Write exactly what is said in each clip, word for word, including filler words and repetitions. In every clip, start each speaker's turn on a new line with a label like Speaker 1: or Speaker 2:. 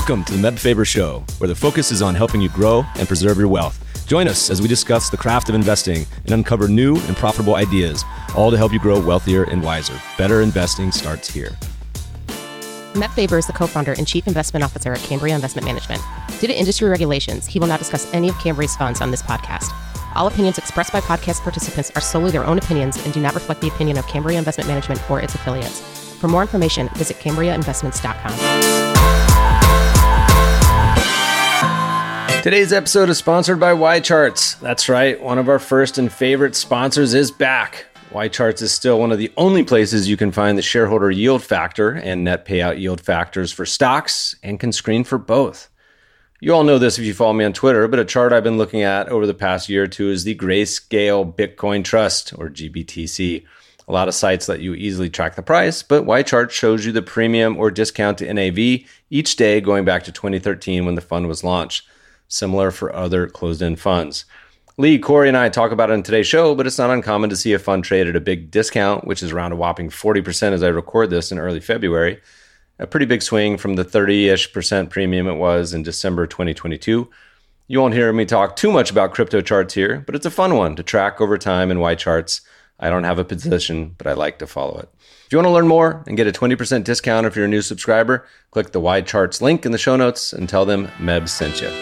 Speaker 1: Welcome to the Meb Faber Show, where the focus is on helping you grow and preserve your wealth. Join us as we discuss the craft of investing and uncover new and profitable ideas, all to help you grow wealthier and wiser. Better investing starts here.
Speaker 2: Meb Faber is the co-founder and chief investment officer at Cambria Investment Management. Due to industry regulations, he will not discuss any of Cambria's funds on this podcast. All opinions expressed by podcast participants are solely their own opinions and do not reflect the opinion of Cambria Investment Management or its affiliates. For more information, visit cambria investments dot com.
Speaker 3: Today's episode is sponsored by YCharts. That's right, one of our first and favorite sponsors is back. YCharts is still one of the only places you can find the shareholder yield factor and net payout yield factors for stocks and can screen for both. You all know this if you follow me on Twitter, but a chart I've been looking at over the past year or two is the Grayscale Bitcoin Trust, or G B T C. A lot of sites let you easily track the price, but YCharts shows you the premium or discount to N A V each day going back to twenty thirteen when the fund was launched. Similar for other closed-end funds. Lee, Corey, and I talk about it in today's show, but it's not uncommon to see a fund trade at a big discount, which is around a whopping forty percent as I record this in early February. A pretty big swing from the thirty-ish percent premium it was in December twenty twenty-two. You won't hear me talk too much about crypto charts here, but it's a fun one to track over time in YCharts. I don't have a position, but I like to follow it. If you want to learn more and get a twenty percent discount if you're a new subscriber, click the YCharts link in the show notes and tell them Meb sent you.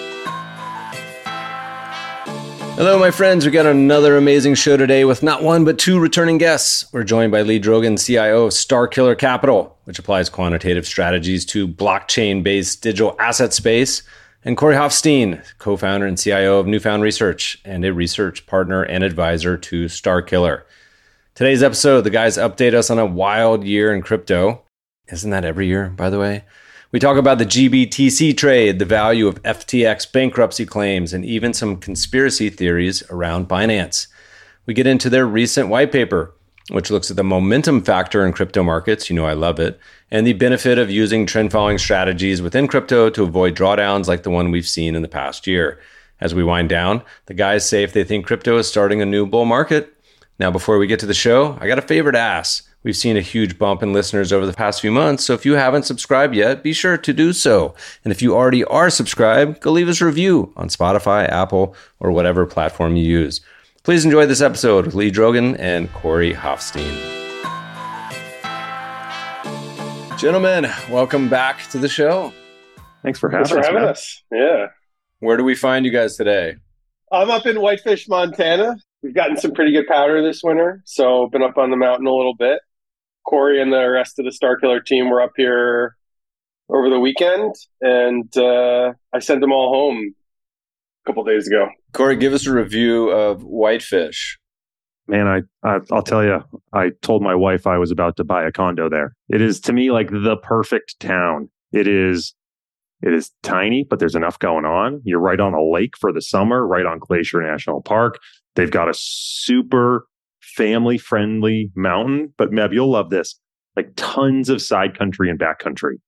Speaker 3: Hello, my friends. We got another amazing show today with not one, but two returning guests. We're joined by Lee Drogan, C I O of Starkiller Capital, which applies quantitative strategies to blockchain-based digital asset space, and Corey Hoffstein, co-founder and C I O of Newfound Research and a research partner and advisor to Starkiller. Today's episode, the guys update us on a wild year in crypto. Isn't that every year, by the way? We talk about the G B T C trade, the value of F T X bankruptcy claims, and even some conspiracy theories around Binance. We get into their recent white paper, which looks at the momentum factor in crypto markets, you know I love it, and the benefit of using trend-following strategies within crypto to avoid drawdowns like the one we've seen in the past year. As we wind down, the guys say if they think crypto is starting a new bull market. Now, before we get to the show, I got a favor to ask. We've seen a huge bump in listeners over the past few months, so if you haven't subscribed yet, be sure to do so. And if you already are subscribed, go leave us a review on Spotify, Apple, or whatever platform you use. Please enjoy this episode with Lee Drogan and Corey Hoffstein. Gentlemen, welcome back to the show.
Speaker 4: Thanks for having,
Speaker 5: Thanks for
Speaker 4: us,
Speaker 5: having
Speaker 4: man.
Speaker 5: us. Yeah.
Speaker 3: Where do we find you guys today?
Speaker 5: I'm up in Whitefish, Montana. We've gotten some pretty good powder this winter, so been up on the mountain a little bit. Corey and the rest of the Starkiller team were up here over the weekend, and uh, I sent them all home a couple days ago.
Speaker 3: Corey, give us a review of Whitefish.
Speaker 4: Man, I, I I'll tell you, I told my wife I was about to buy a condo there. It is, to me, like the perfect town. It is it is tiny, but there's enough going on. You're right on a lake for the summer, right on Glacier National Park. They've got a super family-friendly mountain, but Meb, you'll love this. Like tons of side country and back country.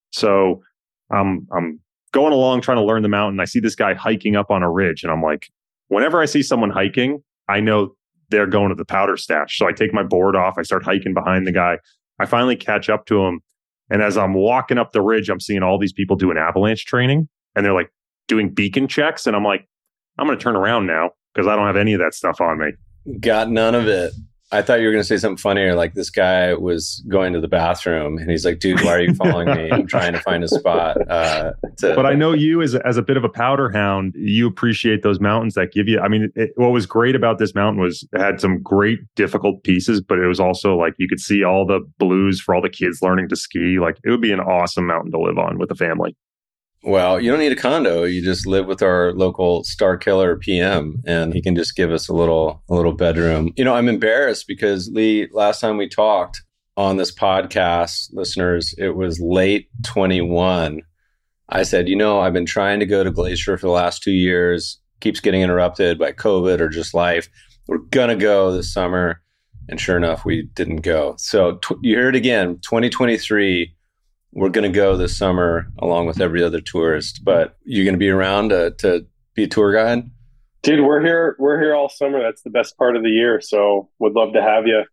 Speaker 4: So um, I'm going along trying to learn the mountain. I see this guy hiking up on a ridge, and I'm like, whenever I see someone hiking, I know they're going to the powder stash. So I take my board off. I start hiking behind the guy. I finally catch up to him. And as I'm walking up the ridge, I'm seeing all these people doing avalanche training, and they're like doing beacon checks. And I'm like, I'm going to turn around now because I don't have any of that stuff on me.
Speaker 3: Got none of it. I thought you were going to say something funnier, like this guy was going to the bathroom and he's like, dude, why are you following me? I'm trying to find a spot. Uh, to...
Speaker 4: But I know you as a, as a bit of a powder hound, you appreciate those mountains that give you, I mean, it, what was great about this mountain was it had some great difficult pieces, but it was also like you could see all the blues for all the kids learning to ski. Like it would be an awesome mountain to live on with a family.
Speaker 3: Well, you don't need a condo. You just live with our local Starkiller P M, and he can just give us a little a little bedroom. You know, I'm embarrassed because, Lee, last time we talked on this podcast, listeners, it was late twenty-one. I said, you know, I've been trying to go to Glacier for the last two years. Keeps getting interrupted by COVID or just life. We're going to go this summer. And sure enough, we didn't go. So tw- you heard it again, twenty twenty-three. We're going to go this summer along with every other tourist, but you're going to be around to, to be a tour guide?
Speaker 5: Dude, we're here. We're here all summer. That's the best part of the year. So would love to have you.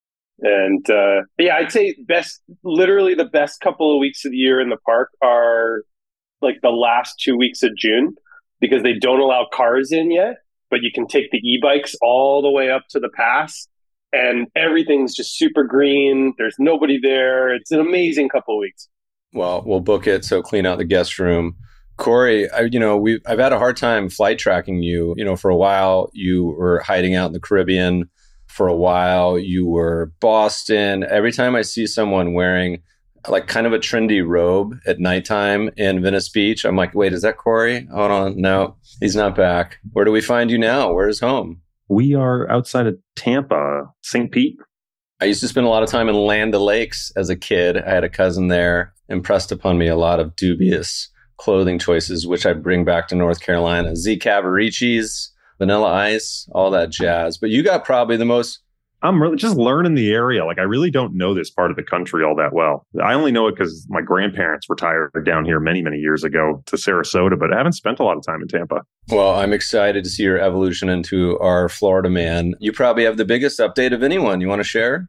Speaker 5: And uh, yeah, I'd say best, literally the best couple of weeks of the year in the park are like the last two weeks of June because they don't allow cars in yet, but you can take the e-bikes all the way up to the pass and everything's just super green. There's nobody there. It's an amazing couple of weeks.
Speaker 3: Well, we'll book it. So clean out the guest room. Corey, I, you know, we I've had a hard time flight tracking you. You know, for a while you were hiding out in the Caribbean. For a while you were Boston. Every time I see someone wearing like kind of a trendy robe at nighttime in Venice Beach, I'm like, wait, is that Corey? Hold on. No, he's not back. Where do we find you now? Where's home?
Speaker 4: We are outside of Tampa, Saint Pete.
Speaker 3: I used to spend a lot of time in Land O'Lakes as a kid. I had a cousin there. Impressed upon me a lot of dubious clothing choices, which I bring back to North Carolina. Z Cavaricci's, Vanilla Ice, all that jazz. But you got probably the most...
Speaker 4: I'm really just learning the area. Like, I really don't know this part of the country all that well. I only know it because my grandparents retired down here many, many years ago to Sarasota, but I haven't spent a lot of time in Tampa.
Speaker 3: Well, I'm excited to see your evolution into our Florida man. You probably have the biggest update of anyone. You want to share?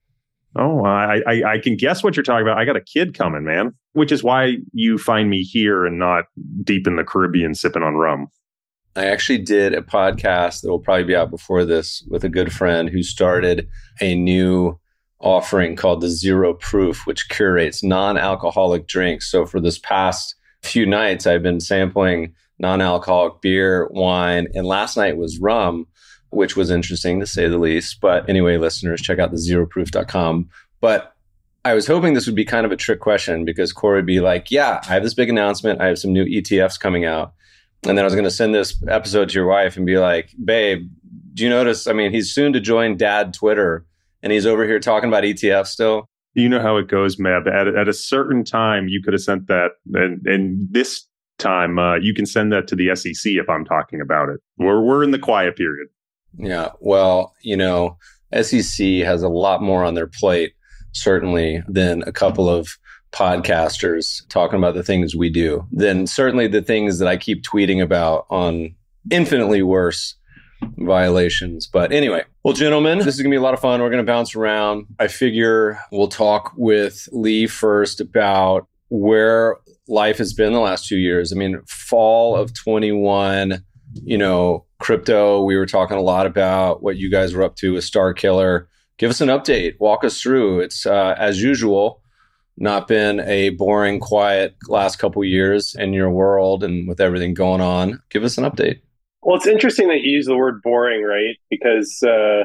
Speaker 4: Oh, I, I I can guess what you're talking about. I got a kid coming, man, which is why you find me here and not deep in the Caribbean sipping on rum.
Speaker 3: I actually did a podcast that will probably be out before this with a good friend who started a new offering called the Zero Proof, which curates non-alcoholic drinks. So for this past few nights, I've been sampling non-alcoholic beer, wine, and last night was rum, which was interesting to say the least. But anyway, listeners, check out the zero proof dot com. But I was hoping this would be kind of a trick question because Corey would be like, yeah, I have this big announcement. I have some new E T Fs coming out. And then I was going to send this episode to your wife and be like, babe, do you notice? I mean, he's soon to join Dad Twitter and he's over here talking about E T F still.
Speaker 4: You know how it goes, Meb. At, at a certain time, you could have sent that. And, and this time, uh, you can send that to the S E C if I'm talking about it. We're, we're in the quiet period.
Speaker 3: Yeah. Well, you know, S E C has a lot more on their plate, certainly, than a couple of podcasters talking about the things we do, then certainly the things that I keep tweeting about on infinitely worse violations. But anyway, well, gentlemen, this is going to be a lot of fun. We're going to bounce around. I figure we'll talk with Lee first about where life has been the last two years. I mean, fall of twenty-one, you know, crypto, we were talking a lot about what you guys were up to with Starkiller. Give us an update. Walk us through. It's, uh, as usual, not been a boring, quiet last couple years in your world and with everything going on. Give us an update.
Speaker 5: Well, it's interesting that you use the word boring, right? Because uh,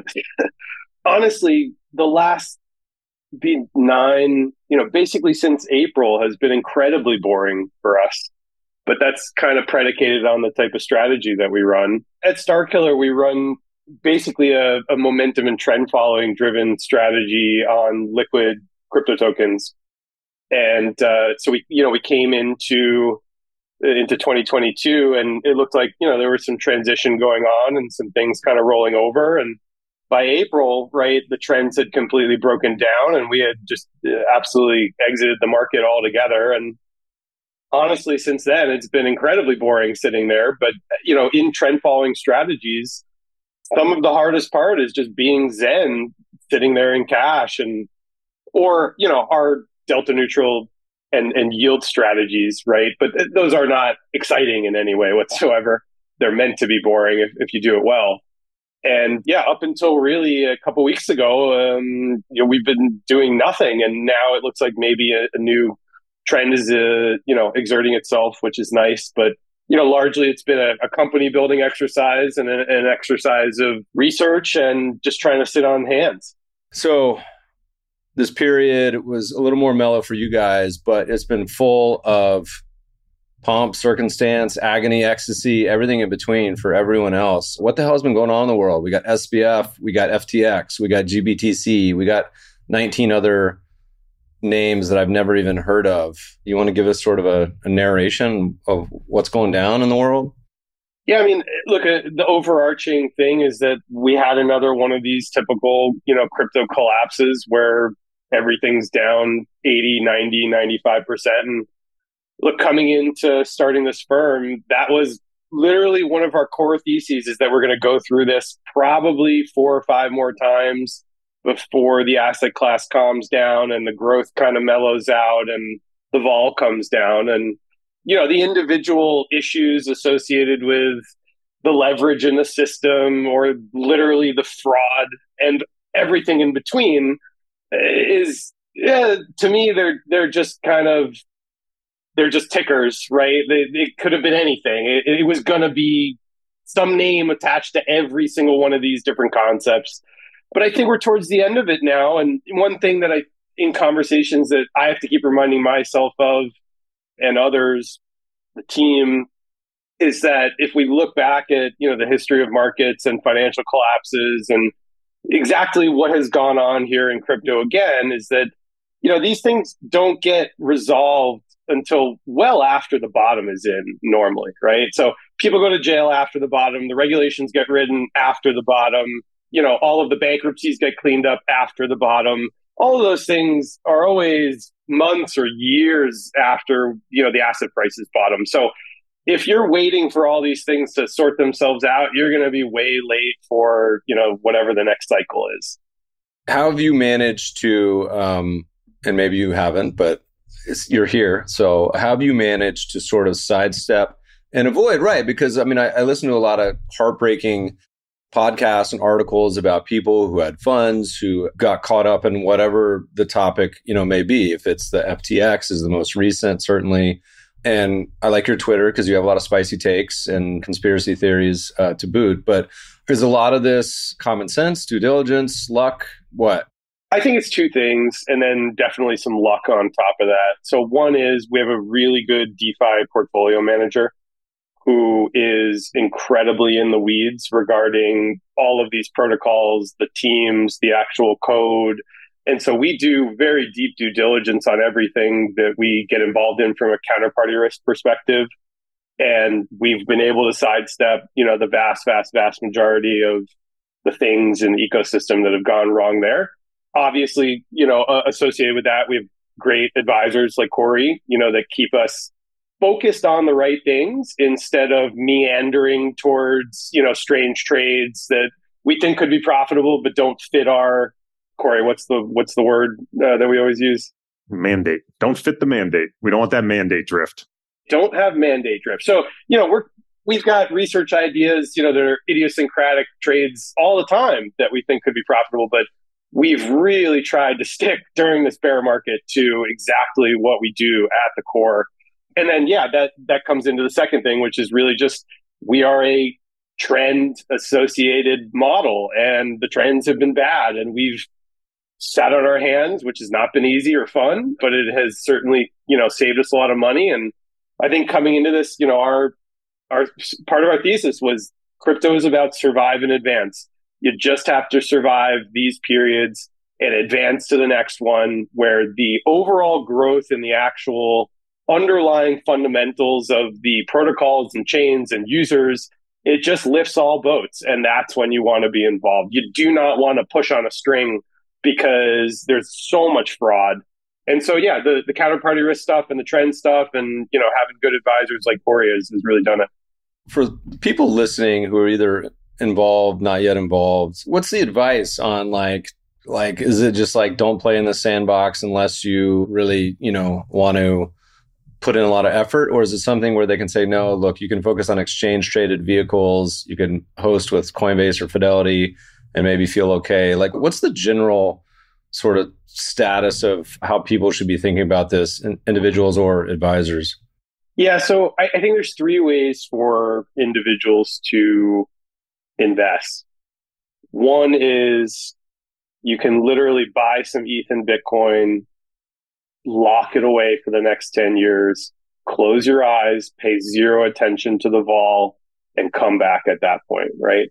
Speaker 5: honestly, the last be nine, you know, basically since April has been incredibly boring for us. But that's kind of predicated on the type of strategy that we run. At Starkiller, we run basically a, a momentum and trend following driven strategy on liquid crypto tokens. And uh, so we, you know, we came into into twenty twenty-two, and it looked like, you know, there was some transition going on and some things kind of rolling over. And by April, right, the trends had completely broken down, and we had just absolutely exited the market altogether. And honestly, since then, it's been incredibly boring sitting there. But you know, in trend following strategies, some of the hardest part is just being zen, sitting there in cash, and or you know, our delta neutral and, and yield strategies, right? But th- those are not exciting in any way whatsoever. They're meant to be boring if, if you do it well. And yeah, up until really a couple weeks ago, um, you know, we've been doing nothing, and now it looks like maybe a, a new trend is, uh, you know, exerting itself, which is nice. But you know, largely it's been a, a company building exercise and a, an exercise of research and just trying to sit on hands.
Speaker 3: So this period was a little more mellow for you guys, but it's been full of pomp, circumstance, agony, ecstasy, everything in between for everyone else. What the hell has been going on in the world? We got S B F, we got F T X, we got G B T C, we got nineteen other names that I've never even heard of. You want to give us sort of a, a narration of what's going down in the world?
Speaker 5: Yeah, I mean, look, uh, the overarching thing is that we had another one of these typical, you know, crypto collapses where everything's down eighty, ninety, ninety-five percent. And look, coming into starting this firm, that was literally one of our core theses, is that we're going to go through this probably four or five more times before the asset class calms down and the growth kind of mellows out and the vol comes down. And you know, the individual issues associated with the leverage in the system or literally the fraud and everything in between is, yeah, to me, they're they're just kind of, they're just tickers, right? They, it could have been anything. It, it was going to be some name attached to every single one of these different concepts. But I think we're towards the end of it now. And one thing that I, in conversations that I have to keep reminding myself of and others, the team, is that if we look back at, you know, the history of markets and financial collapses and exactly what has gone on here in crypto again, is that, you know, these things don't get resolved until well after the bottom is in normally, right? So people go to jail after the bottom, the regulations get written after the bottom, you know, all of the bankruptcies get cleaned up after the bottom. All of those things are always months or years after, you know, the asset prices bottom. So if you're waiting for all these things to sort themselves out, you're going to be way late for, you know, whatever the next cycle is.
Speaker 3: How have you managed to, um, and maybe you haven't, but it's, you're here. So how have you managed to sort of sidestep and avoid, right? Because I mean, I, I listen to a lot of heartbreaking podcasts and articles about people who had funds, who got caught up in whatever the topic, you know, may be. If it's the F T X is the most recent, certainly. And I like your Twitter because you have a lot of spicy takes and conspiracy theories uh, to boot. But is a lot of this common sense, due diligence, luck? What?
Speaker 5: I think it's two things, and then definitely some luck on top of that. So one is we have a really good DeFi portfolio manager who is incredibly in the weeds regarding all of these protocols, the teams, the actual code. And so we do very deep due diligence on everything that we get involved in from a counterparty risk perspective. And we've been able to sidestep, you know, the vast, vast, vast majority of the things in the ecosystem that have gone wrong there. Obviously, you know, uh, associated with that, we have great advisors like Corey, you know, that keep us focused on the right things instead of meandering towards, you know, strange trades that we think could be profitable but don't fit our, Corey, what's the what's the word uh, that we always use?
Speaker 4: Mandate. Don't fit the mandate. We don't want that mandate drift.
Speaker 5: Don't have mandate drift. So, you know, we're we've got research ideas, you know, that are idiosyncratic trades all the time that we think could be profitable, but we've really tried to stick during this bear market to exactly what we do at the core. And then, yeah, that that comes into the second thing, which is really just we are a trend associated model, and the trends have been bad, and we've sat on our hands, which has not been easy or fun, but it has certainly, you know, saved us a lot of money. And I think coming into this, you know, our our part of our thesis was crypto is about survive and advance. You just have to survive these periods and advance to the next one, where the overall growth in the actual underlying fundamentals of the protocols and chains and users, it just lifts all boats. And that's when you want to be involved. You do not want to push on a string because there's so much fraud. And so, yeah, the, the counterparty risk stuff and the trend stuff and, you know, having good advisors like Corey has, has really done it.
Speaker 3: For people listening who are either involved, not yet involved, what's the advice on like, like, is it just like, don't play in the sandbox unless you really, you know, want to put in a lot of effort? Or is it something where they can say, no, look, you can focus on exchange traded vehicles, you can host with Coinbase or Fidelity and maybe feel okay? Like, what's the general sort of status of how people should be thinking about this, individuals or advisors?
Speaker 5: Yeah, so I, I think there's three ways for individuals to invest. One is you can literally buy some E T H and Bitcoin, lock it away for the next ten years, close your eyes, pay zero attention to the vol, and come back at that point, right?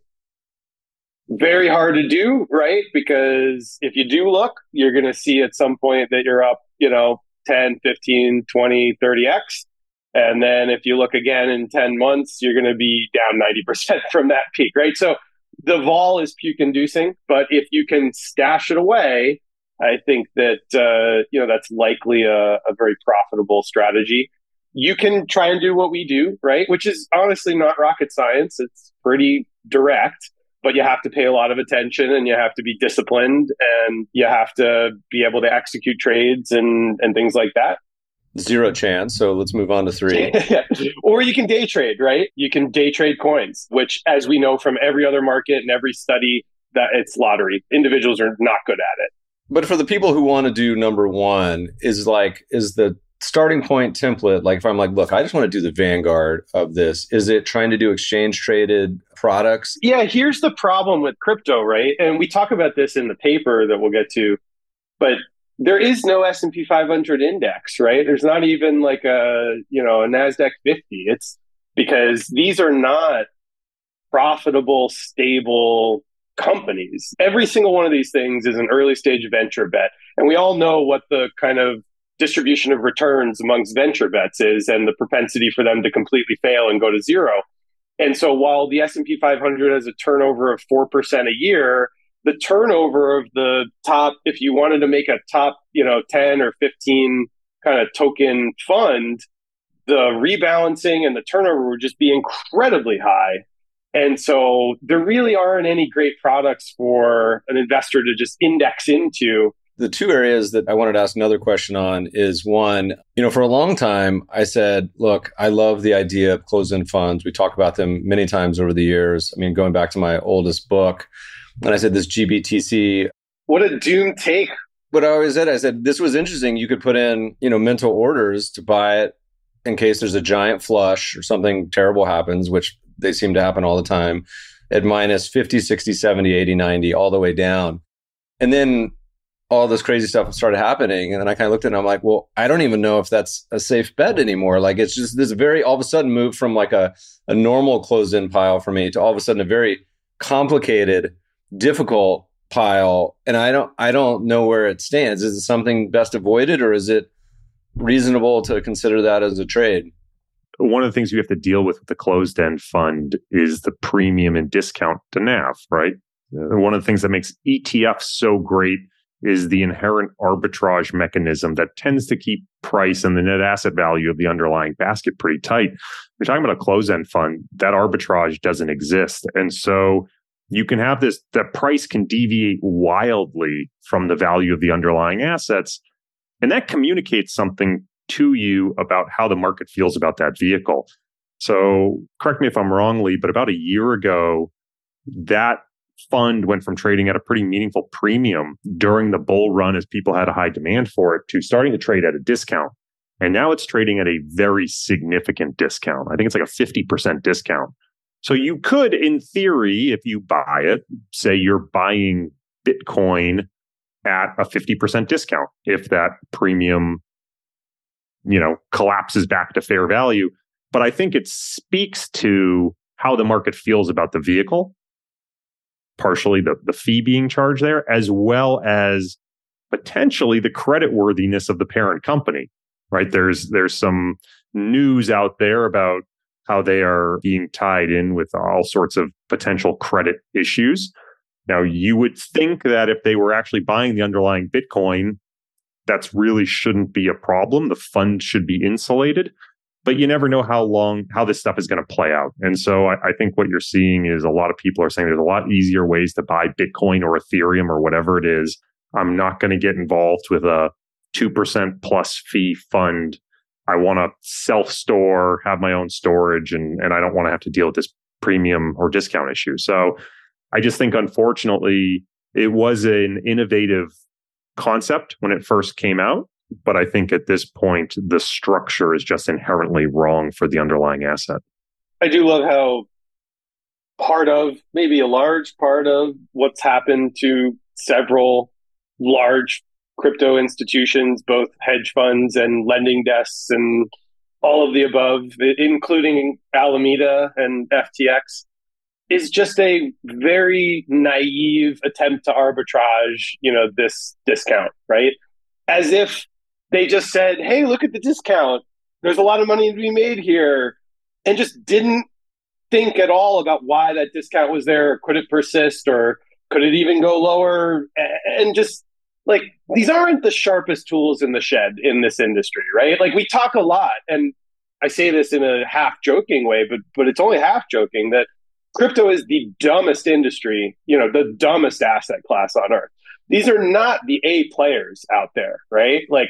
Speaker 5: Very hard to do, right? Because if you do look, you're going to see at some point that you're up, you know, ten, fifteen, twenty, thirty X. And then if you look again in ten months, you're going to be down ninety percent from that peak, right? So the vol is puke inducing, but if you can stash it away, I think that, uh, you know, that's likely a, a very profitable strategy. You can try and do what we do, right? Which is honestly not rocket science. It's pretty direct, but you have to pay a lot of attention and you have to be disciplined and you have to be able to execute trades and, and things like that.
Speaker 3: Zero chance. So let's move on to three.
Speaker 5: Or you can day trade, right? You can day trade coins, which, as we know from every other market and every study, that it's lottery. Individuals are not good at it.
Speaker 3: But for the people who want to do number one, is like, is the starting point template, like if I'm like, look, I just want to do the Vanguard of this, is it trying to do exchange traded products?
Speaker 5: Yeah, here's the problem with crypto, right? And we talk about this in the paper that we'll get to, but there is no S and P five hundred index, right? There's not even like a, you know, a NASDAQ fifty. It's because these are not profitable, stable companies. Every single one of these things is an early stage venture bet. And we all know what the kind of distribution of returns amongst venture bets is and the propensity for them to completely fail and go to zero. And so while the S and P five hundred has a turnover of four percent a year, the turnover of the top, if you wanted to make a top, you know, ten or fifteen kind of token fund, the rebalancing and the turnover would just be incredibly high. And so there really aren't any great products for an investor to just index into.
Speaker 3: The two areas that I wanted to ask another question on is one, you know, for a long time, I said, look, I love the idea of closed-end funds. We talk about them many times over the years. I mean, going back to my oldest book, and I said this G B T C.
Speaker 5: What a doom take.
Speaker 3: But I always said, I said, this was interesting. You could put in, you know, mental orders to buy it in case there's a giant flush or something terrible happens, which they seem to happen all the time, at minus fifty, sixty, seventy, eighty, ninety, all the way down. And then all this crazy stuff started happening. And then I kind of looked at it and I'm like, well, I don't even know if that's a safe bet anymore. Like, it's just this very, all of a sudden moved from like a, a normal closed-in pile for me to all of a sudden a very complicated, difficult pile. And I don't, I don't know where it stands. Is it something best avoided, or is it reasonable to consider that as a trade?
Speaker 4: One of the things you have to deal with with the closed-end fund is the premium and discount to N A V, right? One of the things that makes E T Fs so great is the inherent arbitrage mechanism that tends to keep price and the net asset value of the underlying basket pretty tight. We're talking about a closed-end fund, that arbitrage doesn't exist. And so you can have this, the price can deviate wildly from the value of the underlying assets. And that communicates something to you about how the market feels about that vehicle. So correct me if I'm wrong, Lee, but about a year ago, that fund went from trading at a pretty meaningful premium during the bull run as people had a high demand for it to starting to trade at a discount. And now it's trading at a very significant discount. I think it's like a fifty percent discount. So you could, in theory, if you buy it, say you're buying Bitcoin at a fifty percent discount if that premium, you know, collapses back to fair value. But I think it speaks to how the market feels about the vehicle, partially the, the fee being charged there, as well as potentially the creditworthiness of the parent company, right? There's there's some news out there about how they are being tied in with all sorts of potential credit issues. Now, you would think that if they were actually buying the underlying Bitcoin, that's really shouldn't be a problem. The fund should be insulated, but you never know how long, how this stuff is going to play out. And so I, I think what you're seeing is a lot of people are saying there's a lot easier ways to buy Bitcoin or Ethereum or whatever it is. I'm not going to get involved with a two percent plus fee fund. I want to self-store, have my own storage, and, and I don't want to have to deal with this premium or discount issue. So I just think, unfortunately, it was an innovative concept when it first came out. But I think at this point, the structure is just inherently wrong for the underlying asset.
Speaker 5: I do love how part of, maybe a large part of what's happened to several large crypto institutions, both hedge funds and lending desks and all of the above, including Alameda and F T X, is just a very naive attempt to arbitrage, you know, this discount, right? As if they just said, hey, look at the discount. There's a lot of money to be made here. And just didn't think at all about why that discount was there. Could it persist, or could it even go lower? And just like, these aren't the sharpest tools in the shed in this industry, right? Like, we talk a lot, and I say this in a half joking way, but but it's only half joking, that crypto is the dumbest industry, you know, the dumbest asset class on earth. These are not the A players out there, right? Like,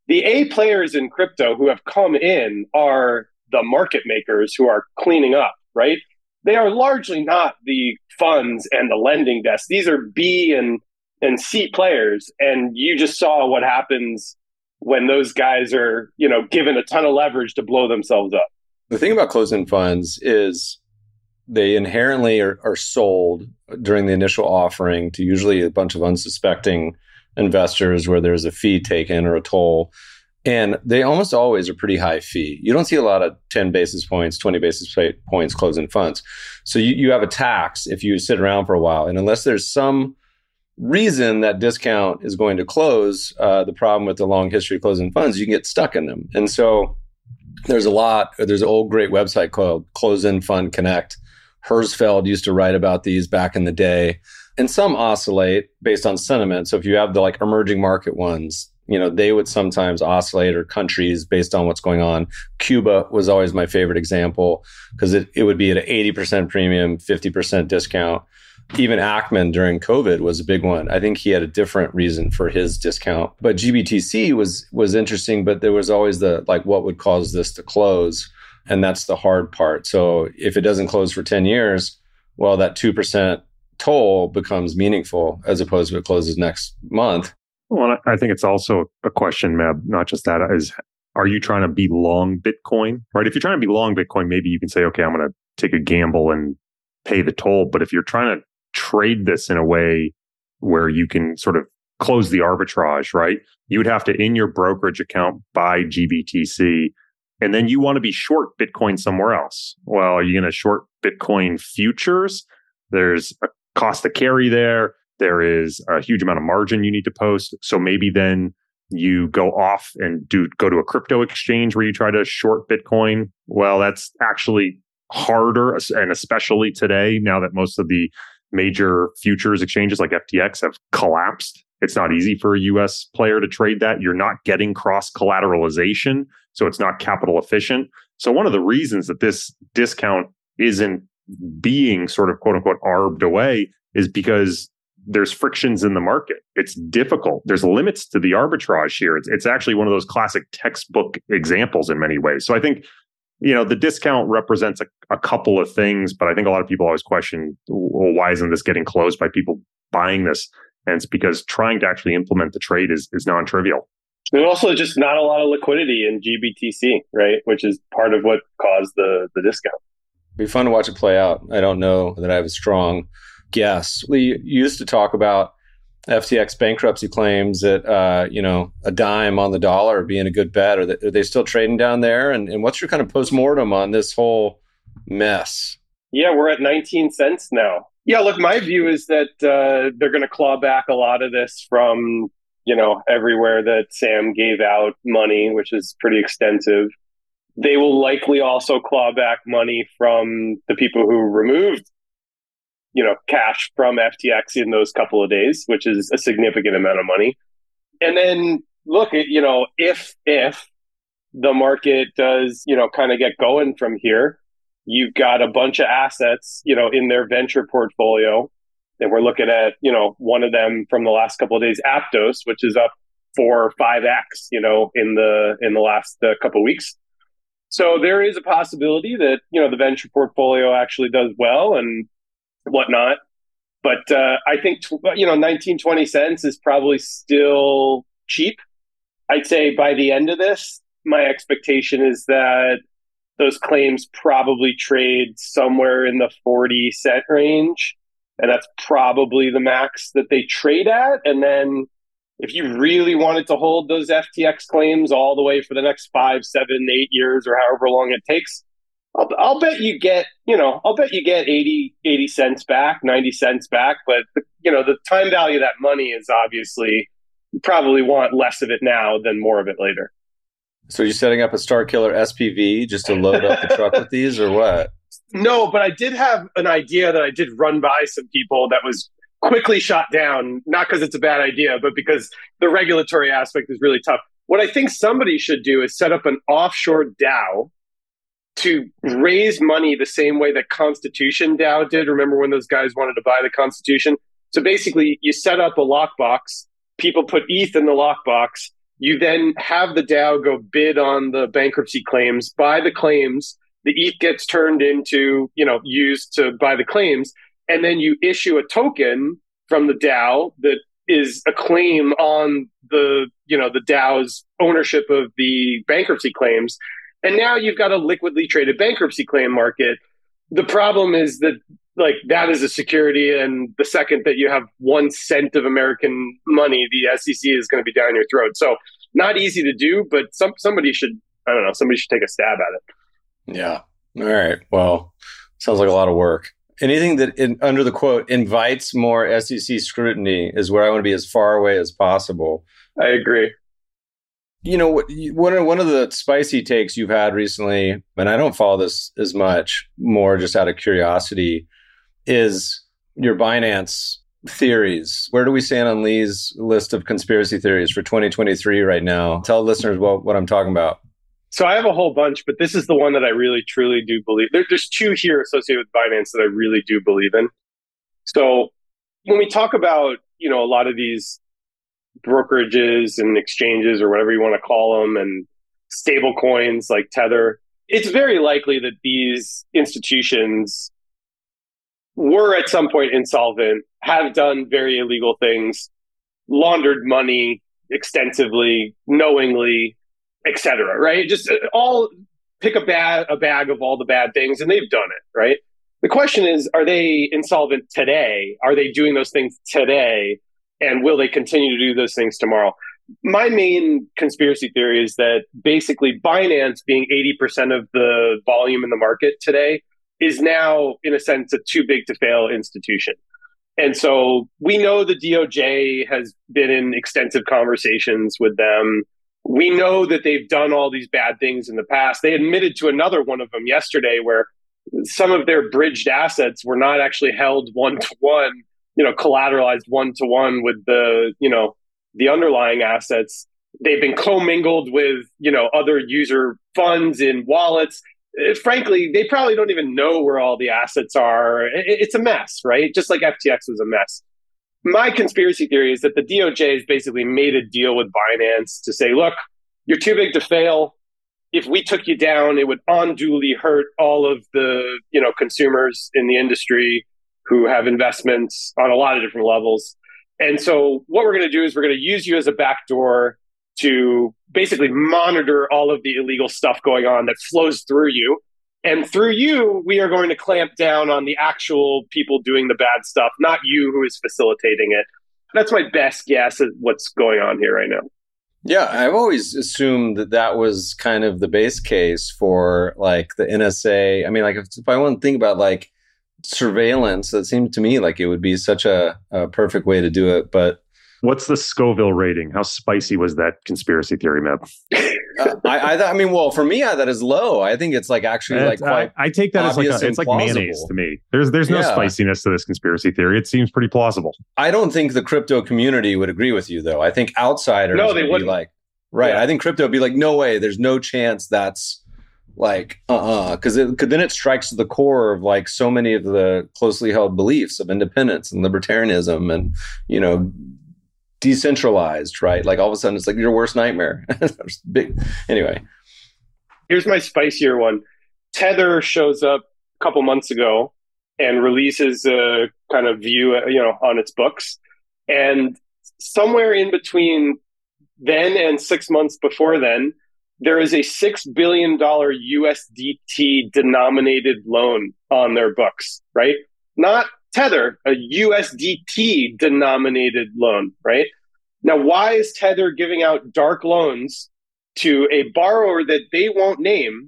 Speaker 5: the A players in crypto who have come in are the market makers who are cleaning up, right? They are largely not the funds and the lending desks. These are B and, and C players. And you just saw what happens when those guys are, you know, given a ton of leverage to blow themselves up.
Speaker 3: The thing about closed-end funds is they inherently are, are sold during the initial offering to usually a bunch of unsuspecting investors where there's a fee taken or a toll. And they almost always are pretty high fee. You don't see a lot of ten basis points, twenty basis points closed-end funds. So you, you have a tax if you sit around for a while. And unless there's some reason that discount is going to close, uh, the problem with the long history of closed-end funds, you can get stuck in them. And so there's a lot, there's an old great website called Closed-End Fund Connect. Herzfeld used to write about these back in the day. And some oscillate based on sentiment. So if you have the like emerging market ones, you know, they would sometimes oscillate, or countries based on what's going on. Cuba was always my favorite example because it, it would be at an eighty percent premium, fifty percent discount. Even Ackman during COVID was a big one. I think he had a different reason for his discount. But G B T C was was interesting, but there was always the like, what would cause this to close? And that's the hard part. So if it doesn't close for ten years, well, that two percent toll becomes meaningful as opposed to it closes next month.
Speaker 4: Well, I think it's also a question, Meb, not just that, is are you trying to be long Bitcoin, right? If you're trying to be long Bitcoin, maybe you can say, okay, I'm going to take a gamble and pay the toll. But if you're trying to trade this in a way where you can sort of close the arbitrage, right? You would have to, in your brokerage account, buy G B T C, and then you want to be short Bitcoin somewhere else. Well, are you going to short Bitcoin futures? There's a cost to carry there. There is a huge amount of margin you need to post. So maybe then you go off and do go to a crypto exchange where you try to short Bitcoin. Well, that's actually harder, and especially today, now that most of the major futures exchanges like F T X have collapsed. It's not easy for a U S player to trade that. You're not getting cross collateralization, so it's not capital efficient. So one of the reasons that this discount isn't being sort of quote unquote arbed away is because there's frictions in the market. It's difficult. There's limits to the arbitrage here. It's, it's actually one of those classic textbook examples in many ways. So I think, you know, the discount represents a, a couple of things, but I think a lot of people always question, well, why isn't this getting closed by people buying this? And it's because trying to actually implement the trade is, is non-trivial.
Speaker 5: There's also just not a lot of liquidity in G B T C, right? Which is part of what caused the, the discount.
Speaker 3: It'd be fun to watch it play out. I don't know that I have a strong guess. We used to talk about F T X bankruptcy claims at, uh, you know, a dime on the dollar being a good bet. Are they, are they still trading down there? And, and what's your kind of postmortem on this whole mess?
Speaker 5: Yeah, we're at nineteen cents now. Yeah, look, my view is that uh, they're going to claw back a lot of this from, you know, everywhere that Sam gave out money, which is pretty extensive. They will likely also claw back money from the people who removed, you know, cash from F T X in those couple of days, which is a significant amount of money. And then look, you know, if, if the market does, you know, kind of get going from here, you've got a bunch of assets, you know, in their venture portfolio. And we're looking at, you know, one of them from the last couple of days, Aptos, which is up four or five X, you know, in the, in the last uh, couple of weeks. So there is a possibility that, you know, the venture portfolio actually does well and whatnot. But uh, I think, you know, nineteen, twenty cents is probably still cheap. I'd say by the end of this, my expectation is that those claims probably trade somewhere in the forty cent range. And that's probably the max that they trade at. And then if you really wanted to hold those F T X claims all the way for the next five, seven, eight years or however long it takes, I'll, I'll bet you get, you know, I'll bet you get eighty, eighty cents back, ninety cents back. But, you know, the time value of that money is obviously, you probably want less of it now than more of it later.
Speaker 3: So you're setting up a Starkiller S P V just to load up the truck with these or what?
Speaker 5: No, but I did have an idea that I did run by some people that was quickly shot down, not because it's a bad idea, but because the regulatory aspect is really tough. What I think somebody should do is set up an offshore DAO to raise money the same way that Constitution DAO did. Remember when those guys wanted to buy the Constitution? So basically, you set up a lockbox, people put E T H in the lockbox, You then have the DAO go bid on the bankruptcy claims, buy the claims. The E T H gets turned into, you know, used to buy the claims. And then you issue a token from the DAO that is a claim on the, you know, the DAO's ownership of the bankruptcy claims. And now you've got a liquidly traded bankruptcy claim market. The problem is that, like, that is a security. And the second that you have one cent of American money, the S E C is going to be down your throat. So not easy to do, but some somebody should, I don't know, somebody should take a stab at it.
Speaker 3: Yeah. All right. Well, sounds like a lot of work. Anything that, in, under the quote, invites more S E C scrutiny is where I want to be as far away as possible.
Speaker 5: I agree.
Speaker 3: You know, one of, one of the spicy takes you've had recently, and I don't follow this as much, more just out of curiosity, is your Binance theories. Where do we stand on Lee's list of conspiracy theories for twenty twenty-three right now? Tell listeners what, what I'm talking about.
Speaker 5: So I have a whole bunch, but this is the one that I really, truly do believe. There, there's two here associated with Binance that I really do believe in. So when we talk about, you know, a lot of these brokerages and exchanges or whatever you want to call them and stable coins like Tether, it's very likely that these institutions were at some point insolvent, have done very illegal things, laundered money extensively, knowingly, et cetera, right? Just all pick a bag, a bag of all the bad things, and they've done it, right? The question is, are they insolvent today? Are they doing those things today? And will they continue to do those things tomorrow? My main conspiracy theory is that basically Binance, being eighty percent of the volume in the market today, is now, in a sense, a too big to fail institution. And so we know the D O J has been in extensive conversations with them. We know that they've done all these bad things in the past. They admitted to another one of them yesterday where some of their bridged assets were not actually held one-to-one, you know, collateralized one-to-one with the, you know, the underlying assets. They've been commingled with, you know, other user funds in wallets. Frankly, they probably don't even know where all the assets are. It's a mess, right? Just like F T X was a mess. My conspiracy theory is that the D O J has basically made a deal with Binance to say, look, you're too big to fail. If we took you down, it would unduly hurt all of the, you know, consumers in the industry who have investments on a lot of different levels. And so what we're going to do is we're going to use you as a backdoor to basically monitor all of the illegal stuff going on that flows through you. And through you, we are going to clamp down on the actual people doing the bad stuff, not you who is facilitating it. That's my best guess at what's going on here right now.
Speaker 3: Yeah, I've always assumed that that was kind of the base case for like the N S A. I mean, like if, if I want to think about like surveillance, it seemed to me like it would be such a, a perfect way to do it. But
Speaker 4: what's the Scoville rating? How spicy was that conspiracy theory, Meb?
Speaker 3: uh, I, I, th- I mean, well, for me, I, that is low. I think it's like actually
Speaker 4: it's,
Speaker 3: like quite.
Speaker 4: I, I take that as like a, it's like plausible. Mayonnaise to me. There's there's no yeah. spiciness to this conspiracy theory. It seems pretty plausible.
Speaker 3: I don't think the crypto community would agree with you, though. I think outsiders
Speaker 5: no, they
Speaker 3: would
Speaker 5: wouldn't.
Speaker 3: be like, right.
Speaker 5: Yeah.
Speaker 3: I think crypto would be like, no way. There's no chance that's like, uh-uh. Because it, then it strikes the core of like so many of the closely held beliefs of independence and libertarianism and, you know, decentralized, right? Like all of a sudden it's like your worst nightmare. Big. Anyway.
Speaker 5: Here's my spicier one. Tether shows up a couple months ago and releases a kind of view, you know, on its books. And somewhere in between then and six months before then, there is a six billion dollars U S D T denominated loan on their books, right? Not Tether, a U S D T denominated loan, right? Now, why is Tether giving out dark loans to a borrower that they won't name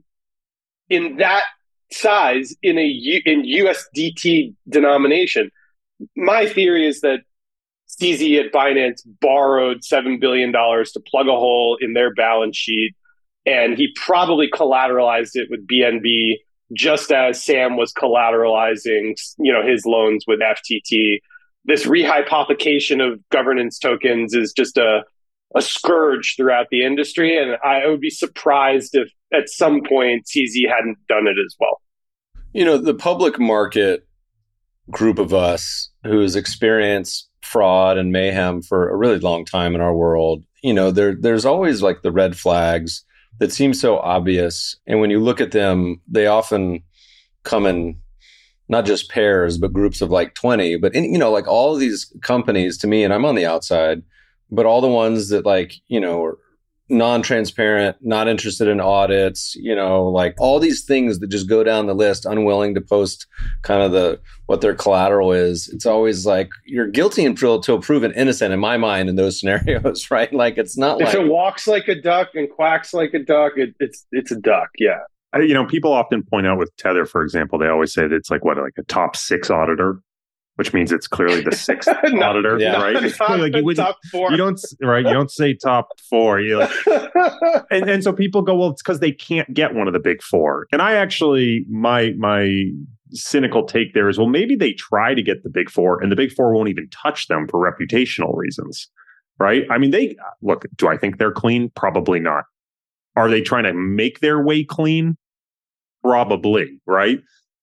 Speaker 5: in that size in a U- in U S D T denomination? My theory is that C Z at Binance borrowed seven billion dollars to plug a hole in their balance sheet, and he probably collateralized it with B N B, just as Sam was collateralizing, you know, his loans with F T T. This rehypothecation of governance tokens is just a, a scourge throughout the industry, and I would be surprised if at some point C Z hadn't done it as well.
Speaker 3: You know, the public market group of us whose experience fraud and mayhem for a really long time in our world, you know, there there's always like the red flags that seem so obvious. And when you look at them, they often come in not just pairs, but groups of like twenty. But, in, you know, like all of these companies to me, and I'm on the outside, but all the ones that like, you know, are non-transparent, not interested in audits, you know, like all these things that just go down the list, unwilling to post kind of the what their collateral is. It's always like you're guilty until proven innocent in my mind in those scenarios, right? Like it's not
Speaker 5: if
Speaker 3: like
Speaker 5: it walks like a duck and quacks like a duck, it, it's it's a duck. Yeah.
Speaker 4: I, you know, people often point out with Tether, for example, they always say that it's like what, like a top six auditor, which means it's clearly the sixth
Speaker 5: No,
Speaker 4: auditor,
Speaker 3: yeah.
Speaker 4: right? It's
Speaker 5: Not
Speaker 4: like
Speaker 5: the
Speaker 4: you wouldn't,
Speaker 5: top four.
Speaker 4: you don't, right? You don't say top four. You like, and and so people go, well, it's because they can't get one of the big four. And I actually, my my cynical take there is, well, maybe they try to get the big four, and the big four won't even touch them for reputational reasons, right? I mean, they look. Do I think they're clean? Probably not. Are they trying to make their way clean? Probably, right?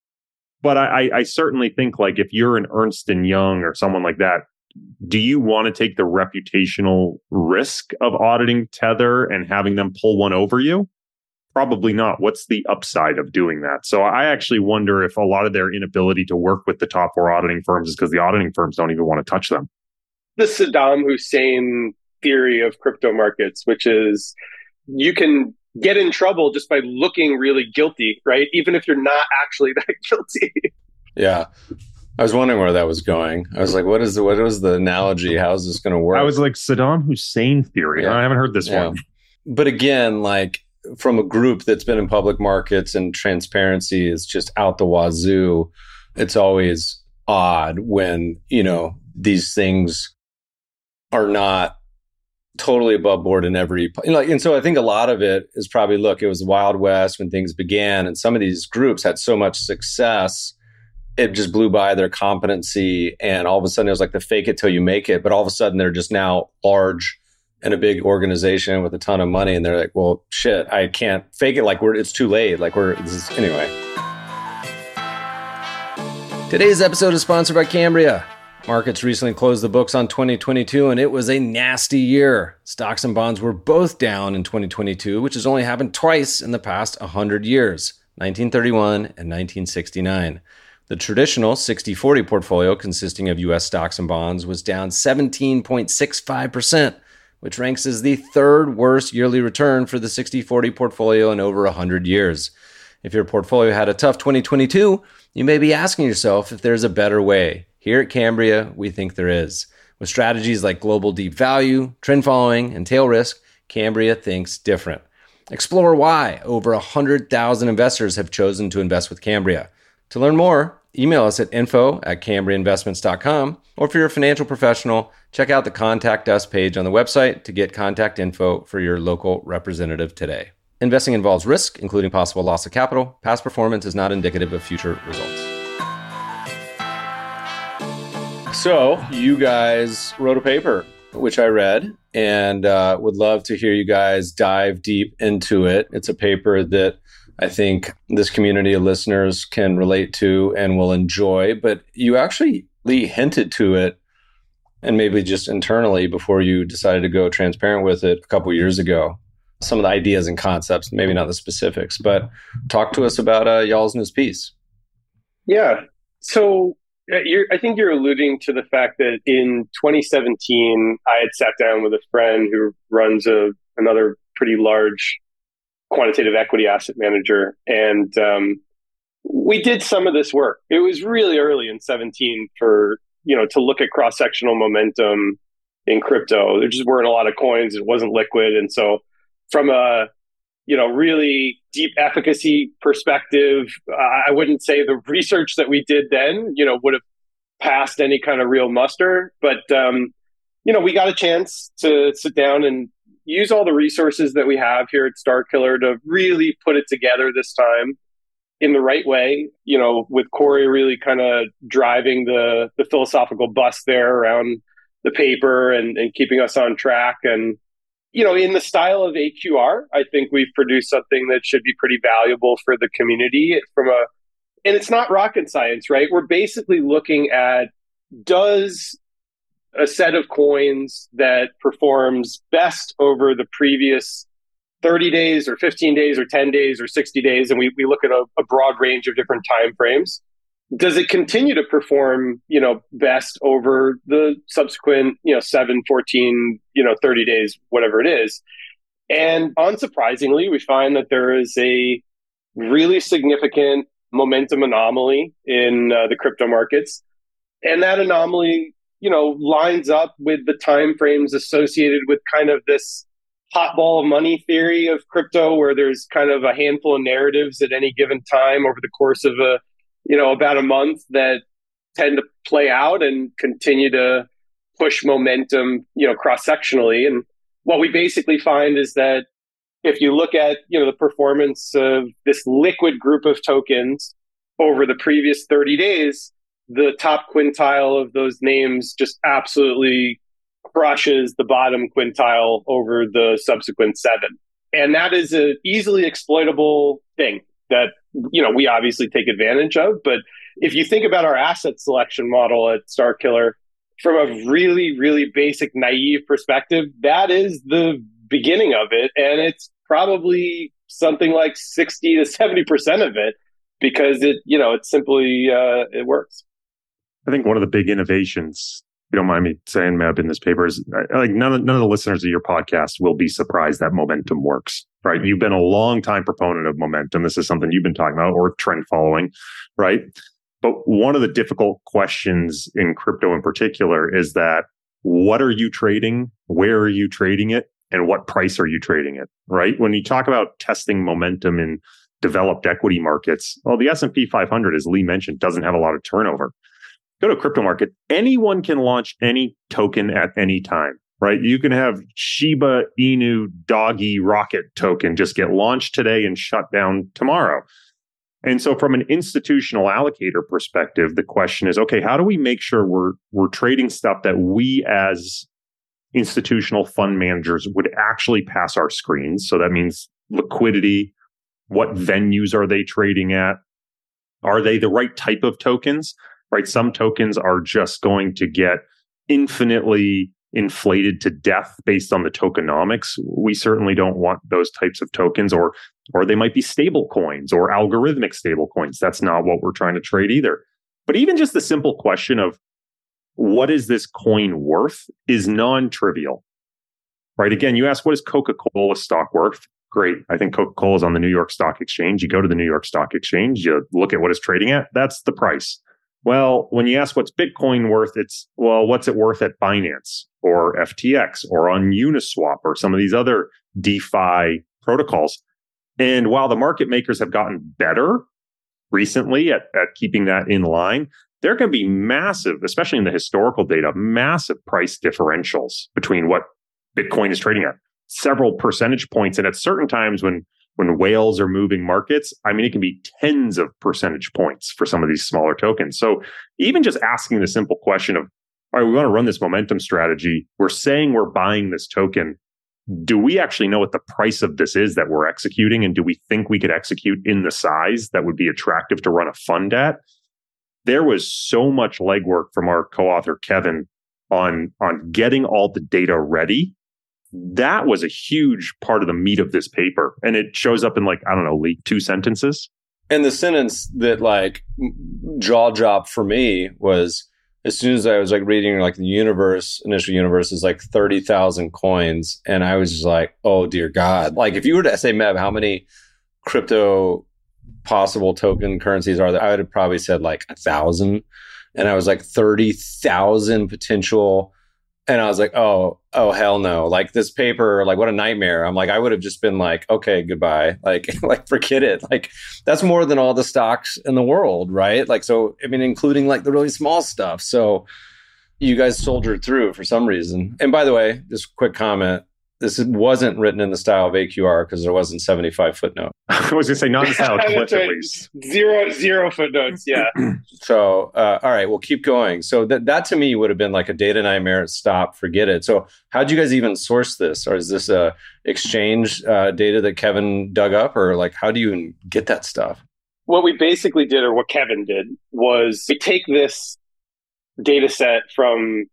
Speaker 4: But I, I certainly think, like, if you're an Ernst and Young or someone like that, do you want to take the reputational risk of auditing Tether and having them pull one over you? Probably not. What's the upside of doing that? So I actually wonder if a lot of their inability to work with the top four auditing firms is because the auditing firms don't even want to touch them.
Speaker 5: The Saddam Hussein theory of crypto markets, which is you can get in trouble just by looking really guilty, right? Even if you're not actually that guilty.
Speaker 3: Yeah. I was wondering where that was going. I was like, what is the, what was the analogy? How is this going to work?
Speaker 4: I was like, Saddam Hussein theory.
Speaker 3: Yeah.
Speaker 4: I haven't heard this
Speaker 3: Yeah.
Speaker 4: one.
Speaker 3: But again, like from a group that's been in public markets and transparency is just out the wazoo, it's always odd when, you know, these things are not totally above board in every, you know, like, and so I think a lot of it is probably, look, it was the Wild West when things began, and some of these groups had so much success, it just blew by their competency, and all of a sudden it was like the fake it till you make it. But all of a sudden they're just now large and a big organization with a ton of money, and they're like, well, shit, I can't fake it. Like we're, it's too late. Like we're this is, anyway. Today's episode is sponsored by Cambria. Markets recently closed the books on twenty twenty-two, and it was a nasty year. Stocks and bonds were both down in twenty twenty-two, which has only happened twice in the past one hundred years, nineteen thirty-one and nineteen sixty-nine. The traditional sixty forty portfolio, consisting of U S stocks and bonds, was down seventeen point six five percent, which ranks as the third worst yearly return for the sixty forty portfolio in over one hundred years. If your portfolio had a tough twenty twenty-two, you may be asking yourself if there's a better way. Here at Cambria, we think there is. With strategies like global deep value, trend following, and tail risk, Cambria thinks different. Explore why over one hundred thousand investors have chosen to invest with Cambria. To learn more, email us at info at cambria investments dot com, or if you're a financial professional, check out the Contact Us page on the website to get contact info for your local representative today. Investing involves risk, including possible loss of capital. Past performance is not indicative of future results. So you guys wrote a paper, which I read, and uh, would love to hear you guys dive deep into it. It's a paper that I think this community of listeners can relate to and will enjoy, but you actually hinted to it, and maybe just internally before you decided to go transparent with it a couple years ago. Some of the ideas and concepts, maybe not the specifics, but talk to us about uh, y'all's new piece.
Speaker 5: Yeah. So you're, I think you're alluding to the fact that in twenty seventeen, I had sat down with a friend who runs a another pretty large quantitative equity asset manager. And um, we did some of this work. It was really early in seventeen for, you know, to look at cross-sectional momentum in crypto. There just weren't a lot of coins. It wasn't liquid. And so from a, you know, really deep efficacy perspective, I wouldn't say the research that we did then, you know, would have passed any kind of real muster. But, um, you know, we got a chance to sit down and use all the resources that we have here at Starkiller to really put it together this time in the right way, you know, with Corey really kind of driving the the philosophical bus there around the paper and, and keeping us on track. And, you know, in the style of A Q R, I think we've produced something that should be pretty valuable for the community from a, and it's not rocket science, right? We're basically looking at, does a set of coins that performs best over the previous thirty days or fifteen days or ten days or sixty days. And we, we look at a, a broad range of different time frames. Does it continue to perform, you know, best over the subsequent, you know, seven, fourteen, you know, thirty days, whatever it is? And unsurprisingly, we find that there is a really significant momentum anomaly in uh, the crypto markets. And that anomaly, you know, lines up with the time frames associated with kind of this hot ball of money theory of crypto, where there's kind of a handful of narratives at any given time over the course of a, you know, about a month that tend to play out and continue to push momentum, you know, cross-sectionally. And what we basically find is that if you look at, you know, the performance of this liquid group of tokens over the previous thirty days, the top quintile of those names just absolutely crushes the bottom quintile over the subsequent seven. And that is an easily exploitable thing that, you know, we obviously take advantage of. But if you think about our asset selection model at Starkiller from a really, really basic, naive perspective, that is the beginning of it. And it's probably something like sixty to seventy percent of it, because it, you know, it simply, uh, it works.
Speaker 4: I think one of the big innovations, if you don't mind me saying, Meb, in this paper is like none of, none of the listeners of your podcast will be surprised that momentum works, right? You've been a long time proponent of momentum. This is something you've been talking about, or trend following, right? But one of the difficult questions in crypto in particular is that what are you trading? Where are you trading it? And what price are you trading it, right? When you talk about testing momentum in developed equity markets, well, the S and P five hundred, as Lee mentioned, doesn't have a lot of turnover. Go to a crypto market, anyone can launch any token at any time, right? You can have Shiba Inu Doggy Rocket token just get launched today and shut down tomorrow. And so from an institutional allocator perspective, the question is, okay, how do we make sure we're we're trading stuff that we as institutional fund managers would actually pass our screens? So that means liquidity. What venues are they trading at? Are they the right type of tokens? Right? Some tokens are just going to get infinitely inflated to death based on the tokenomics. We certainly don't want those types of tokens, or or they might be stable coins or algorithmic stable coins. That's not what we're trying to trade either. But even just the simple question of what is this coin worth is non-trivial, right? Again, you ask, what is Coca-Cola stock worth? Great. I think Coca-Cola is on the New York Stock Exchange. You go to the New York Stock Exchange, you look at what it's trading at. That's the price. Well, when you ask what's Bitcoin worth, it's, well, what's it worth at Binance or F T X or on Uniswap or some of these other DeFi protocols? And while the market makers have gotten better recently at, at keeping that in line, there can be massive, especially in the historical data, massive price differentials between what Bitcoin is trading at. Several percentage points. And at certain times when when whales are moving markets, I mean, it can be tens of percentage points for some of these smaller tokens. So even just asking the simple question of, all right, we want to run this momentum strategy. We're saying we're buying this token. Do we actually know what the price of this is that we're executing? And do we think we could execute in the size that would be attractive to run a fund at? There was so much legwork from our co-author, Kevin, on, on getting all the data ready. That was a huge part of the meat of this paper. And it shows up in like, I don't know, Lee, two sentences.
Speaker 3: And the sentence that like jaw dropped for me was, as soon as I was like reading like the universe, initial universe is like thirty thousand coins. And I was just like, oh dear God. Like if you were to say, Meb, how many crypto possible token currencies are there? I would have probably said like a thousand. And I was like thirty thousand potential. And I was like, oh, oh, hell no. Like this paper, like what a nightmare. I'm like, I would have just been like, okay, goodbye. Like, like forget it. Like that's more than all the stocks in the world, right? Like, so, I mean, including like the really small stuff. So you guys soldiered through for some reason. And by the way, just a quick comment. This wasn't written in the style of A Q R because there wasn't seventy-five footnote.
Speaker 4: I was going to say, not in the style of Cliff, at least.
Speaker 5: Zero, zero footnotes, yeah.
Speaker 3: So, uh, all right, we'll keep going. So that that to me would have been like a data nightmare. Stop, forget it. So how'd you guys even source this? Or is this a exchange uh, data that Kevin dug up? Or like, how do you even get that stuff?
Speaker 5: What we basically did, or what Kevin did, was we take this data set from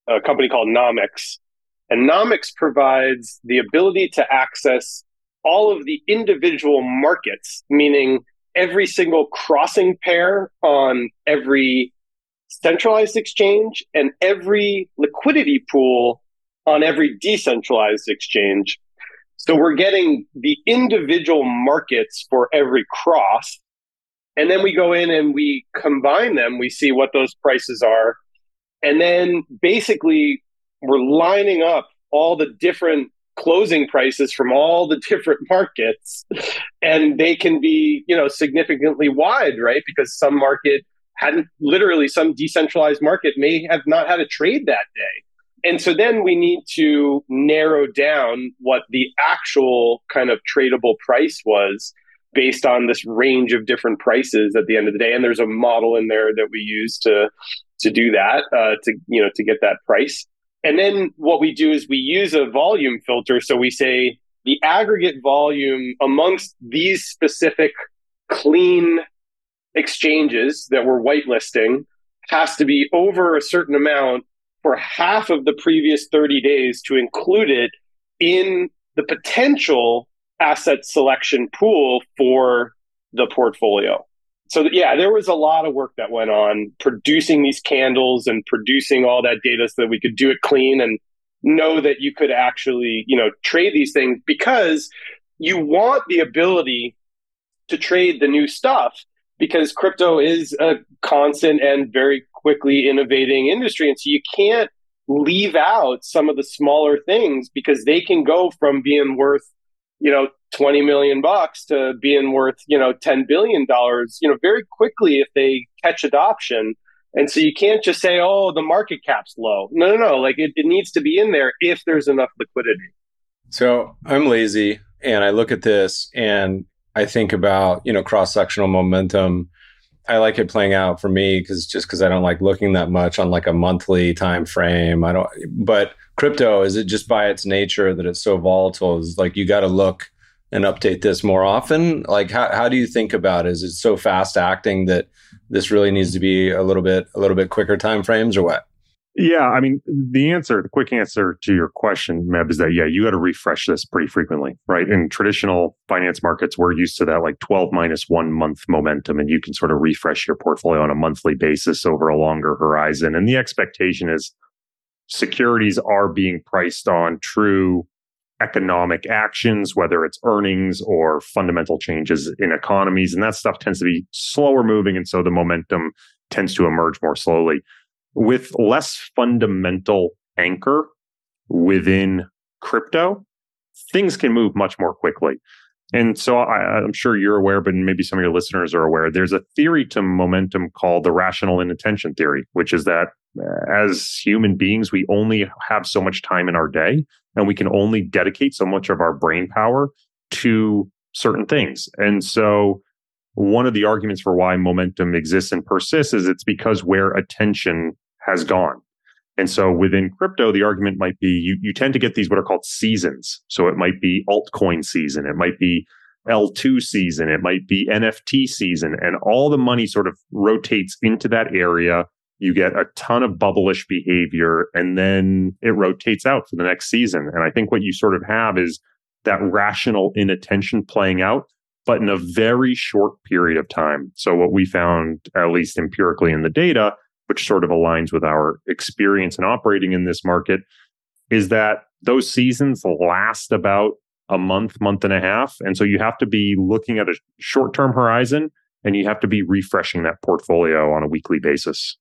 Speaker 5: a company called Nomics. And Nomics provides the ability to access all of the individual markets, meaning every single crossing pair on every centralized exchange and every liquidity pool on every decentralized exchange. So we're getting the individual markets for every cross. And then we go in and we combine them. We see what those prices are. And then basically we're lining up all the different closing prices from all the different markets. And they can be, you know, significantly wide, right? Because some market hadn't, literally some decentralized market may have not had a trade that day. And so then we need to narrow down what the actual kind of tradable price was based on this range of different prices at the end of the day. And there's a model in there that we use to to do that, uh, to, you know, to get that price. And then what we do is we use a volume filter. So we say the aggregate volume amongst these specific clean exchanges that we're whitelisting has to be over a certain amount for half of the previous thirty days to include it in the potential asset selection pool for the portfolio. So yeah, there was a lot of work that went on producing these candles and producing all that data so that we could do it clean and know that you could actually, you know, trade these things, because you want the ability to trade the new stuff, because crypto is a constant and very quickly innovating industry. And so you can't leave out some of the smaller things, because they can go from being worth, you know, twenty million bucks to being worth, you know, ten billion dollars, you know, very quickly if they catch adoption. And so you can't just say, oh, the market cap's low. No, no, no. Like it, it needs to be in there if there's enough liquidity.
Speaker 3: So I'm lazy and I look at this and I think about, you know, cross-sectional momentum. I like it playing out for me because just because I don't like looking that much on like a monthly time frame. I don't, but crypto, is it just by its nature that it's so volatile? Is like you got to look and update this more often? Like how how do you think about it? Is it so fast acting that this really needs to be a little bit a little bit quicker time frames, or what?
Speaker 4: Yeah, I mean, the answer, the quick answer to your question, Meb, is that, yeah, you got to refresh this pretty frequently, right? In traditional finance markets, we're used to that like twelve minus one month momentum, and you can sort of refresh your portfolio on a monthly basis over a longer horizon. And the expectation is securities are being priced on true economic actions, whether it's earnings or fundamental changes in economies. And that stuff tends to be slower moving. And so the momentum tends to emerge more slowly. With less fundamental anchor within crypto, things can move much more quickly. And so I, I'm sure you're aware, but maybe some of your listeners are aware, there's a theory to momentum called the rational inattention theory, which is that as human beings, we only have so much time in our day, and we can only dedicate so much of our brain power to certain things. And so one of the arguments for why momentum exists and persists is it's because where attention has gone. And so within crypto, the argument might be you, you tend to get these what are called seasons. So it might be altcoin season. It might be L two season. It might be N F T season. And all the money sort of rotates into that area. You get a ton of bubblish behavior, and then it rotates out for the next season. And I think what you sort of have is that rational inattention playing out, but in a very short period of time. So what we found, at least empirically in the data, which sort of aligns with our experience in operating in this market, is that those seasons last about a month, month and a half. And so you have to be looking at a short-term horizon, and you have to be refreshing that portfolio on a weekly basis.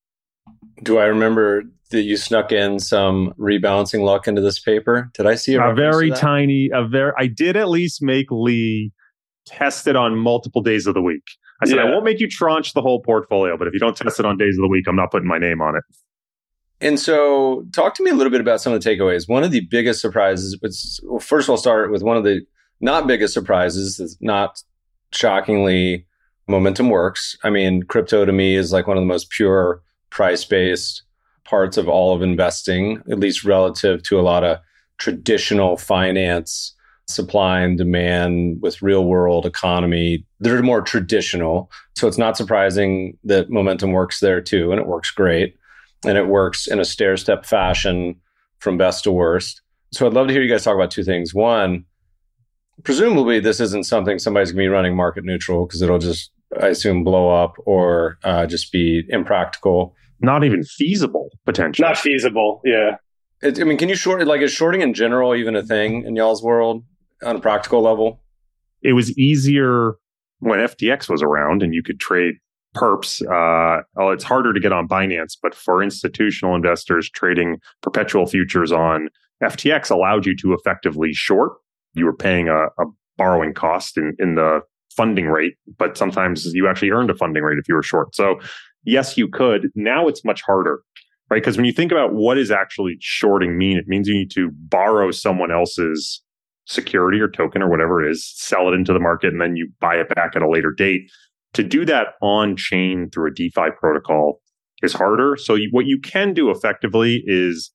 Speaker 3: Do I remember that you snuck in some rebalancing luck into this paper? Did I see a,
Speaker 4: a very tiny, a very, I did at least make Lee test it on multiple days of the week. I said, yeah. I won't make you tranche the whole portfolio, but if you don't test it on days of the week, I'm not putting my name on it.
Speaker 3: And so talk to me a little bit about some of the takeaways. One of the biggest surprises, was, well, first of all, start with one of the not biggest surprises, is not shockingly, momentum works. I mean, crypto to me is like one of the most pure price-based parts of all of investing, at least relative to a lot of traditional finance, supply and demand with real world economy. They're more traditional. So it's not surprising that momentum works there too, and it works great. and it works in a stair-step fashion from best to worst. So I'd love to hear you guys talk about two things. One, presumably this isn't something somebody's going to be running market neutral because it'll just, I assume, blow up or uh, just be impractical.
Speaker 4: Not even feasible, potentially.
Speaker 5: Not feasible, yeah.
Speaker 3: It, I mean, can you short, like, is shorting in general even a thing in y'all's world on a practical level?
Speaker 4: It was easier when F T X was around and you could trade perps. Uh, oh, it's harder to get on Binance, but for institutional investors, trading perpetual futures on F T X allowed you to effectively short. You were paying a, a borrowing cost in, in the funding rate, but sometimes you actually earned a funding rate if you were short. So yes, you could. Now it's much harder, right? Because when you think about what is actually shorting mean, it means you need to borrow someone else's security or token or whatever it is, sell it into the market, and then you buy it back at a later date. To do that on chain through a DeFi protocol is harder. So you, what you can do effectively is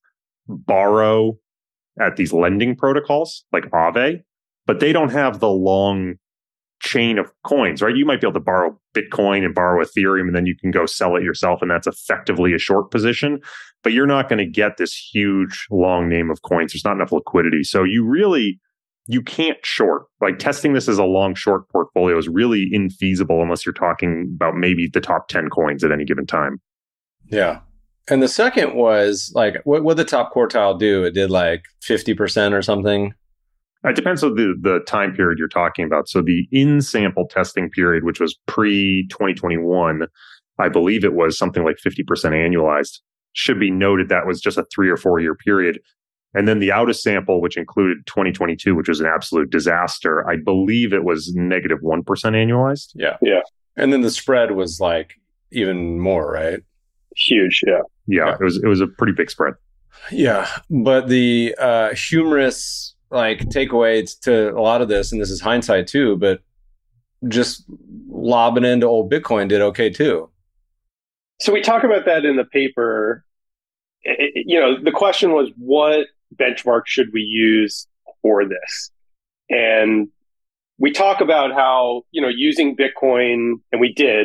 Speaker 4: borrow at these lending protocols like Aave, but they don't have the long chain of coins, right? You might be able to borrow Bitcoin and borrow Ethereum, and then you can go sell it yourself, and that's effectively a short position. But you're not going to get this huge long name of coins. There's not enough liquidity. So you really, you can't short. Like testing this as a long short portfolio is really infeasible unless you're talking about maybe the top ten coins at any given time.
Speaker 3: Yeah. And the second was like, what would the top quartile do? It did like fifty percent or something.
Speaker 4: It depends on the, the time period you're talking about. So the in-sample testing period, which was pre twenty twenty-one, I believe it was something like fifty percent annualized. Should be noted that was just a three or four year period. And then the out of sample, which included twenty twenty-two, which was an absolute disaster, I believe it was negative one percent annualized.
Speaker 3: Yeah.
Speaker 5: Yeah.
Speaker 3: And then the spread was like even more, right?
Speaker 5: Huge, yeah.
Speaker 4: Yeah,
Speaker 3: Yeah.
Speaker 4: it was it was a pretty big spread.
Speaker 3: Yeah. But the uh, humorous like takeaway to a lot of this, and this is hindsight too, but just lobbing into old Bitcoin did okay too.
Speaker 5: So we talk about that in the paper. It, it, you know, the question was, what benchmark should we use for this? And we talk about how, you know, using Bitcoin, and we did,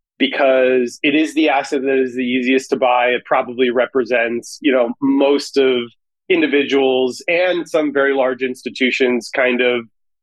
Speaker 5: because it is the asset that is the easiest to buy. It probably represents, you know, most of individuals and some very large institutions kind of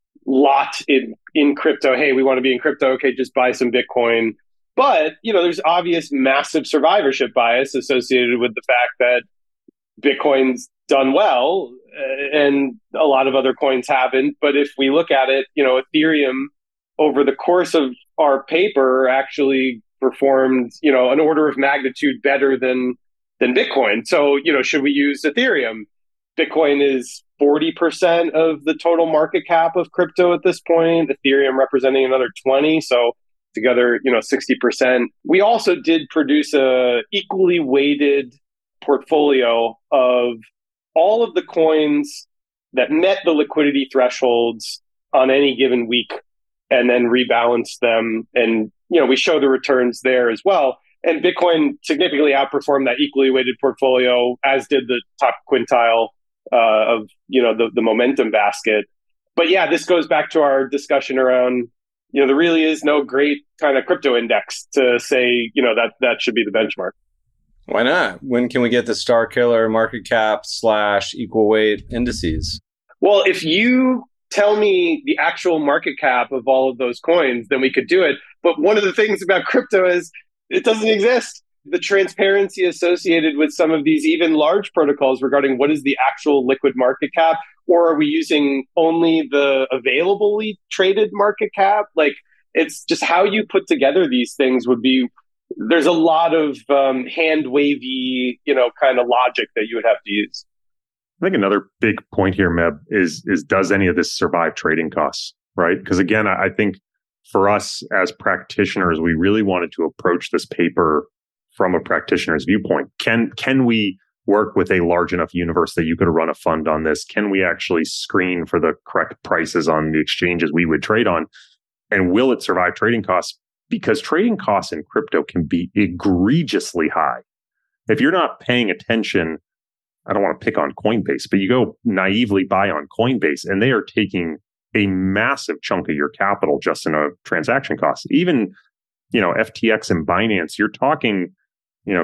Speaker 5: lot in, in crypto. Hey, we want to be in crypto. Okay, just buy some Bitcoin. But, you know, there's obvious massive survivorship bias associated with the fact that Bitcoin's done well uh, and a lot of other coins haven't. But if we look at it, you know, Ethereum over the course of our paper actually performed, you know, an order of magnitude better than than Bitcoin. So, you know, should we use Ethereum? Bitcoin is forty percent of the total market cap of crypto at this point, Ethereum representing another twenty. So together, you know, sixty percent. We also did produce a equally weighted portfolio of all of the coins that met the liquidity thresholds on any given week and then rebalance them. And, you know, we show the returns there as well. And Bitcoin significantly outperformed that equally weighted portfolio, as did the top quintile uh, of, you know, the, the momentum basket. But yeah, this goes back to our discussion around, you know, there really is no great kind of crypto index to say, you know, that that should be the benchmark.
Speaker 3: Why not? When can we get the Star Killer market cap slash equal weight indices?
Speaker 5: Well, if you tell me the actual market cap of all of those coins, then we could do it. But one of the things about crypto is it doesn't exist. The transparency associated with some of these even large protocols regarding what is the actual liquid market cap, or are we using only the availably traded market cap? Like, it's just how you put together these things would be, there's a lot of um, hand wavy, you know, kind of logic that you would have to use.
Speaker 4: I think another big point here, Meb, is is does any of this survive trading costs, right? Because again, I, I think for us as practitioners, we really wanted to approach this paper from a practitioner's viewpoint. Can can we work with a large enough universe that you could run a fund on this? Can we actually screen for the correct prices on the exchanges we would trade on? And will it survive trading costs? Because trading costs in crypto can be egregiously high. If you're not paying attention, I don't want to pick on Coinbase, but you go naively buy on Coinbase and they are taking a massive chunk of your capital just in a transaction cost. Even, you know, F T X and Binance, you're talking, you know,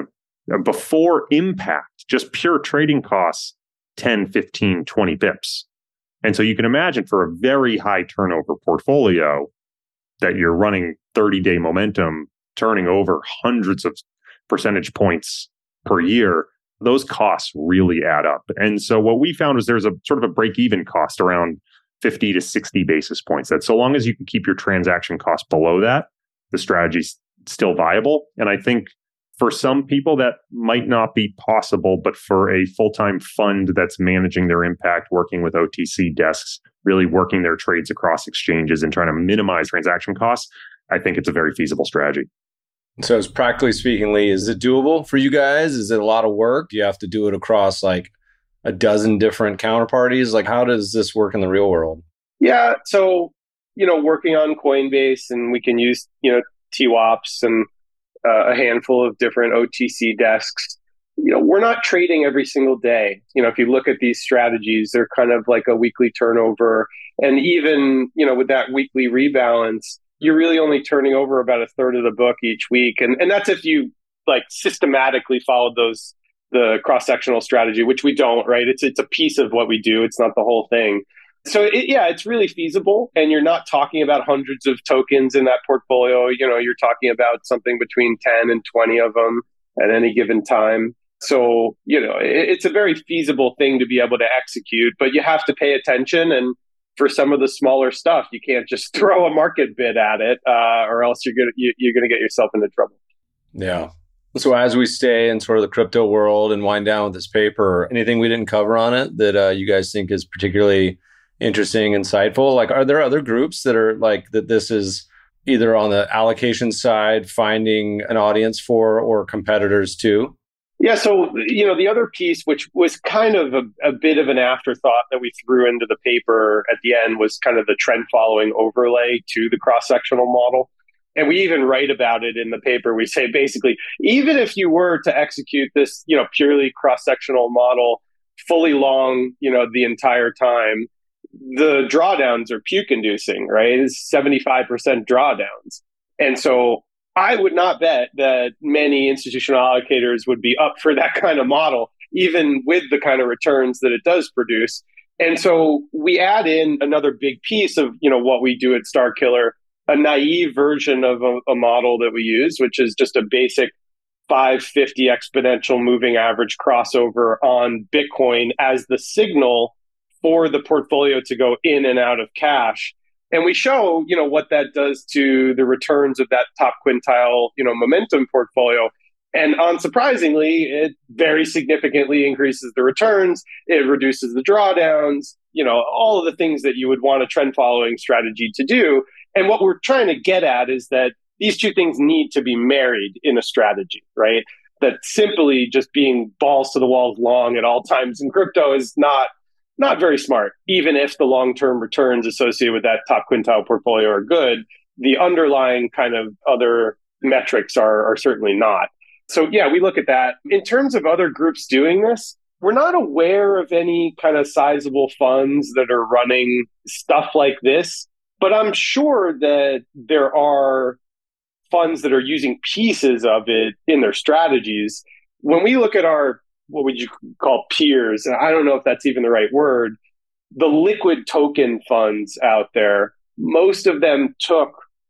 Speaker 4: Before impact, just pure trading costs, ten, fifteen, twenty bips. And so you can imagine for a very high turnover portfolio that you're running thirty-day momentum, turning over hundreds of percentage points per year, those costs really add up. And so what we found was there's a sort of a break-even cost around fifty to sixty basis points. That so long as you can keep your transaction costs below that, the strategy's still viable. And I think for some people that might not be possible, but for a full-time fund that's managing their impact, working with O T C desks, really working their trades across exchanges and trying to minimize transaction costs, I think it's a very feasible strategy.
Speaker 3: So as practically speaking, Lee, is it doable for you guys? Is it a lot of work? Do you have to do it across like a dozen different counterparties? Like, how does this work in the real world?
Speaker 5: Yeah. So, you know, working on Coinbase, and we can use, you know, T WAPs and uh, a handful of different O T C desks. You know, we're not trading every single day. You know, if you look at these strategies, they're kind of like a weekly turnover. And even, you know, with that weekly rebalance, you're really only turning over about a third of the book each week. And and that's if you like systematically followed those, the cross-sectional strategy, which we don't, right? It's it's a piece of what we do. It's not the whole thing. So it, yeah, it's really feasible. And you're not talking about hundreds of tokens in that portfolio. You know, you're talking about something between ten and twenty of them at any given time. So, you know, it, it's a very feasible thing to be able to execute, but you have to pay attention. And for some of the smaller stuff, you can't just throw a market bid at it, uh, or else you're gonna you, you're gonna get yourself into trouble.
Speaker 3: Yeah. So as we stay in sort of the crypto world and wind down with this paper, anything we didn't cover on it that uh, you guys think is particularly interesting, insightful? Like, are there other groups that are like that this is either on the allocation side, finding an audience for, or competitors too?
Speaker 5: Yeah. So, you know, the other piece, which was kind of a, a bit of an afterthought that we threw into the paper at the end, was kind of the trend following overlay to the cross-sectional model. And we even write about it in the paper. We say, basically, even if you were to execute this, you know, purely cross-sectional model, fully long, you know, the entire time, the drawdowns are puke-inducing, right? It's seventy-five percent drawdowns. And so I would not bet that many institutional allocators would be up for that kind of model, even with the kind of returns that it does produce. And so we add in another big piece of, you know, what we do at Starkiller, a naive version of a, a model that we use, which is just a basic five fifty exponential moving average crossover on Bitcoin as the signal for the portfolio to go in and out of cash. And we show, you know, what that does to the returns of that top quintile, you know, momentum portfolio. And unsurprisingly, it very significantly increases the returns. It reduces the drawdowns, you know, all of the things that you would want a trend following strategy to do. And what we're trying to get at is that these two things need to be married in a strategy, right? That simply just being balls to the walls long at all times in crypto is not Not very smart. Even if the long-term returns associated with that top quintile portfolio are good, the underlying kind of other metrics are, are certainly not. So yeah, we look at that. In terms of other groups doing this, we're not aware of any kind of sizable funds that are running stuff like this, but I'm sure that there are funds that are using pieces of it in their strategies. When we look at our what would you call peers? And I don't know if that's even the right word. The liquid token funds out there, most of them took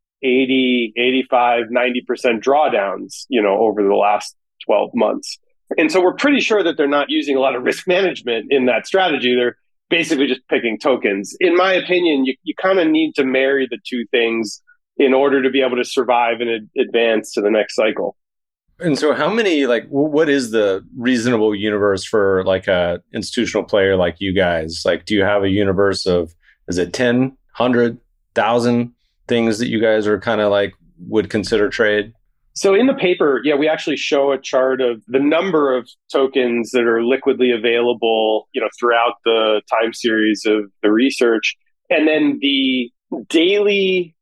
Speaker 5: eighty, eighty-five, ninety percent drawdowns, you know, over the last twelve months. And so we're pretty sure that they're not using a lot of risk management in that strategy. They're basically just picking tokens. In my opinion, you, you kind of need to marry the two things in order to be able to survive and ad- advance to the next cycle.
Speaker 3: And so how many, like, what is the reasonable universe for like a institutional player like you guys? Like, do you have a universe of, is it ten, one hundred, one thousand things that you guys are kind of like would consider trade?
Speaker 5: So in the paper, yeah, we actually show a chart of the number of tokens that are liquidly available, you know, throughout the time series of the research. And then the daily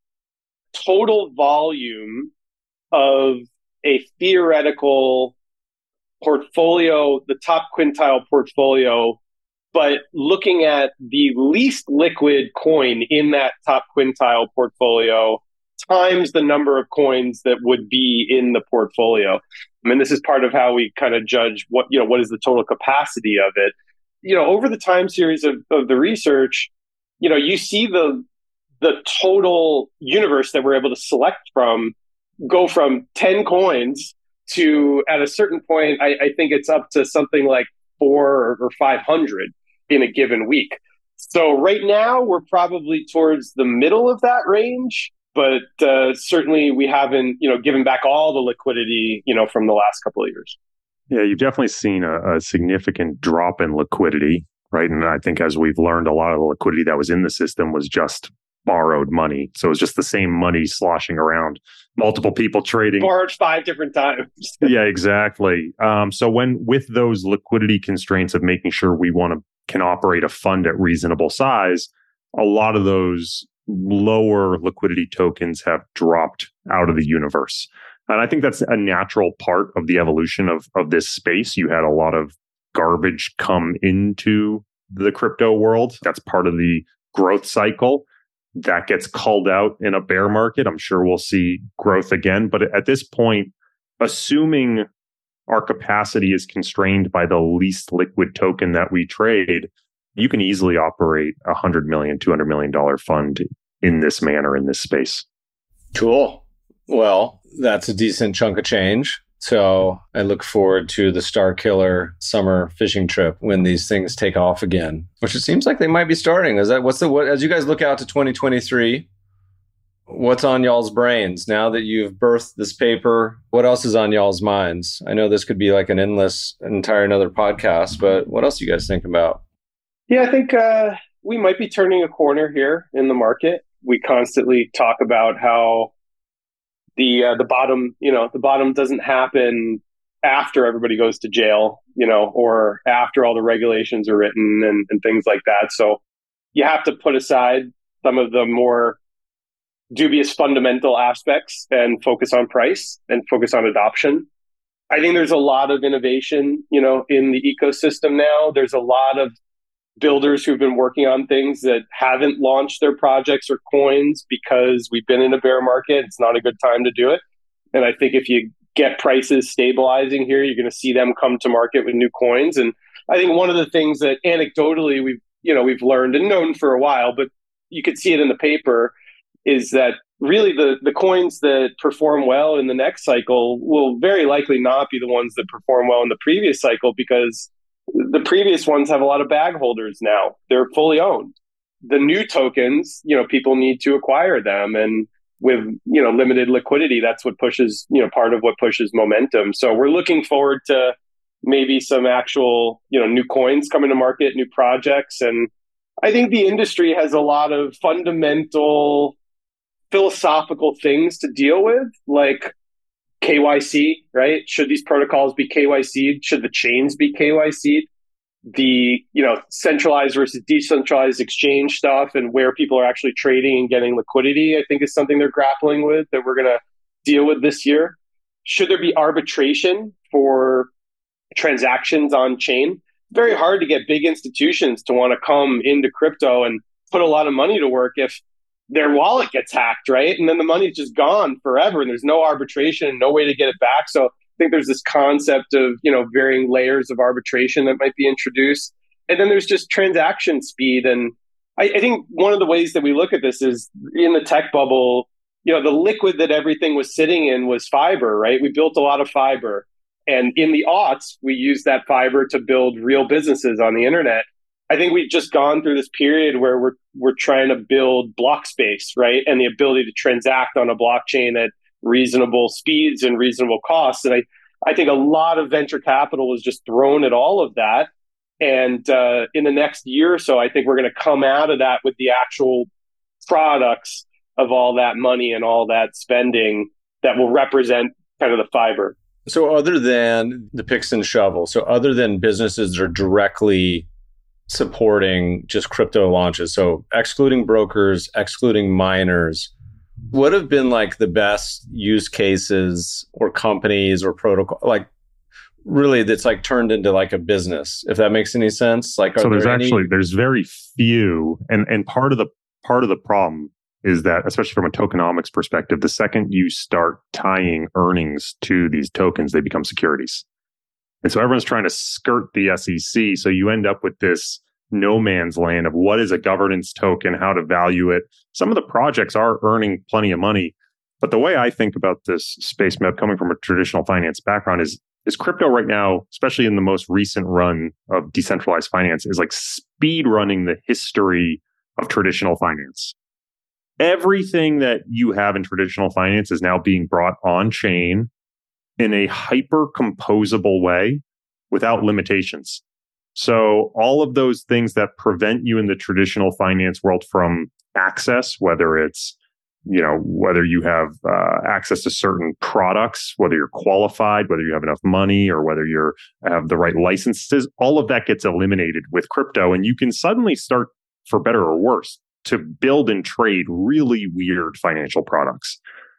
Speaker 5: total volume of a theoretical portfolio, the top quintile portfolio, but looking at the least liquid coin in that top quintile portfolio times the number of coins that would be in the portfolio. I mean, this is part of how we kind of judge what, you know, what is the total capacity of it. You know, over the time series of, of the research, you know, you see the the total universe that we're able to select from go from ten coins to, at a certain point, I, I think it's up to something like four or five hundred in a given week. So right now we're probably towards the middle of that range, but uh, certainly we haven't, you know, given back all the liquidity, you know, from the last couple of years.
Speaker 4: Yeah, you've definitely seen a, a significant drop in liquidity, right? And I think as we've learned, a lot of the liquidity that was in the system was just borrowed money. So it was just the same money sloshing around, multiple people trading.
Speaker 5: Borrowed five different times.
Speaker 4: Yeah, exactly. Um, so when with those liquidity constraints of making sure we want to can operate a fund at reasonable size, a lot of those lower liquidity tokens have dropped out of the universe. And I think that's a natural part of the evolution of, of this space. You had a lot of garbage come into the crypto world. That's part of the growth cycle. That gets culled out in a bear market. I'm sure we'll see growth again. But at this point, assuming our capacity is constrained by the least liquid token that we trade, you can easily operate a one hundred million dollars, two hundred million dollars fund in this manner, in this space.
Speaker 3: Cool. Well, that's a decent chunk of change. So I look forward to the Starkiller summer fishing trip when these things take off again, which it seems like they might be starting. Is that what's the what as you guys look out to twenty twenty-three? What's on y'all's brains now that you've birthed this paper? What else is on y'all's minds? I know this could be like an endless, entire another podcast, but what else do you guys think about?
Speaker 5: Yeah, I think uh, we might be turning a corner here in the market. We constantly talk about how the uh, the bottom, you know, the bottom doesn't happen after everybody goes to jail, you know, or after all the regulations are written and, and things like that. So you have to put aside some of the more dubious fundamental aspects and focus on price and focus on adoption. I think there's a lot of innovation, you know, in the ecosystem now. There's a lot of builders who've been working on things that haven't launched their projects or coins because we've been in a bear market. It's not a good time to do it. And I think if you get prices stabilizing here, you're going to see them come to market with new coins. And I think one of the things that anecdotally we've, you know, we've learned and known for a while, but you could see it in the paper, is that really the, the coins that perform well in the next cycle will very likely not be the ones that perform well in the previous cycle, because the previous ones have a lot of bag holders now. They're fully owned. The new tokens, you know, people need to acquire them. And with, you know, limited liquidity, that's what pushes, you know, part of what pushes momentum. So we're looking forward to maybe some actual, you know, new coins coming to market, new projects. And I think the industry has a lot of fundamental philosophical things to deal with, like K Y C, right? Should these protocols be K Y C'd? Should the chains be K Y C'd? The, you know, centralized versus decentralized exchange stuff and where people are actually trading and getting liquidity, I think is something they're grappling with that we're going to deal with this year. Should there be arbitration for transactions on chain? Very hard to get big institutions to want to come into crypto and put a lot of money to work if their wallet gets hacked, right? And then the money's just gone forever and there's no arbitration, no way to get it back. So I think there's this concept of, you know, varying layers of arbitration that might be introduced. And then there's just transaction speed. And I, I think one of the ways that we look at this is in the tech bubble, you know, the liquid that everything was sitting in was fiber, right? We built a lot of fiber. And in the aughts, we used that fiber to build real businesses on the internet. I think we've just gone through this period where we're we're trying to build block space, right? And the ability to transact on a blockchain at reasonable speeds and reasonable costs. And I, I think a lot of venture capital was just thrown at all of that. And uh, in the next year or so, I think we're going to come out of that with the actual products of all that money and all that spending that will represent kind of the fiber.
Speaker 3: So other than the picks and shovels, so other than businesses that are directly supporting just crypto launches, so excluding brokers, excluding miners, what have been like the best use cases or companies or protocol, like really that's like turned into like a business, if that makes any sense? Like,
Speaker 4: so there's
Speaker 3: there
Speaker 4: actually
Speaker 3: any...
Speaker 4: there's very few, and and part of the part of the problem is that, especially from a tokenomics perspective, the second you start tying earnings to these tokens, they become securities. And so everyone's trying to skirt the S E C. So you end up with this no man's land of what is a governance token, how to value it. Some of the projects are earning plenty of money. But the way I think about this space, Meb, coming from a traditional finance background, is is crypto right now, especially in the most recent run of decentralized finance, is like speed running the history of traditional finance. Everything that you have in traditional finance is now being brought on chain in a hyper composable way without limitations. So all of those things that prevent you in the traditional finance world from access, whether it's, you know, whether you have uh, access to certain products, whether you're qualified, whether you have enough money, or whether you have the right licenses, all of that gets eliminated with crypto. And you can suddenly start, for better or worse, to build and trade really weird financial products.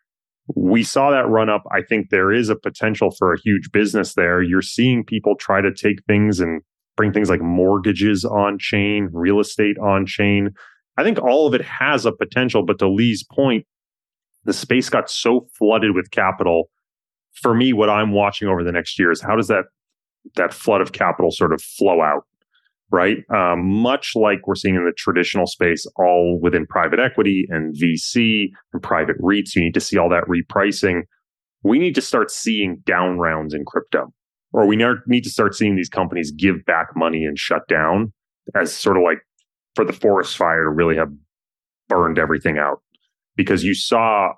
Speaker 4: We saw that run up. I think there is a potential for a huge business there. You're seeing people try to take things and bring things like mortgages on chain, real estate on chain. I think all of it has a potential, but to Lee's point, the space got so flooded with capital. For me, what I'm watching over the next year is how does that that flood of capital sort of flow out, right? Um, much like we're seeing in the traditional space, all within private equity and V C and private REITs, you need to see all that repricing. We need to start seeing down rounds in crypto, or we need to start seeing these companies give back money and shut down as sort of like for the forest fire to really have burned everything out. Because you saw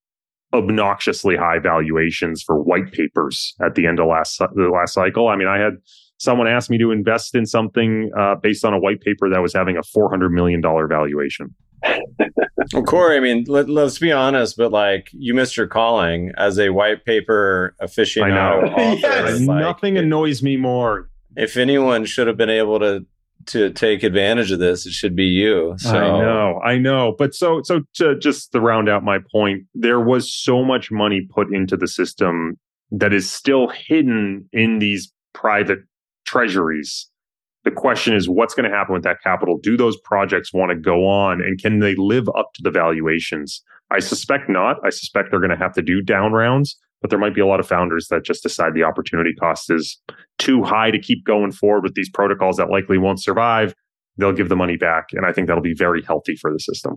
Speaker 4: obnoxiously high valuations for white papers at the end of last the last cycle. I mean, I had someone ask me to invest in something uh, based on a white paper that was having a four hundred million dollars valuation.
Speaker 3: Well, Corey, I mean, let, let's be honest, but like you missed your calling as a white paper aficionado.
Speaker 4: I know.
Speaker 3: Author,
Speaker 4: yes.
Speaker 3: like,
Speaker 4: Nothing annoys me more.
Speaker 3: If anyone should have been able to to take advantage of this, it should be you. So.
Speaker 4: I know, I know. But so, so to just to round out my point, there was so much money put into the system that is still hidden in these private treasuries. The question is, what's going to happen with that capital? Do those projects want to go on, and can they live up to the valuations? I suspect not. I suspect they're going to have to do down rounds, but there might be a lot of founders that just decide the opportunity cost is too high to keep going forward with these protocols that likely won't survive. They'll give the money back. And I think that'll be very healthy for the system.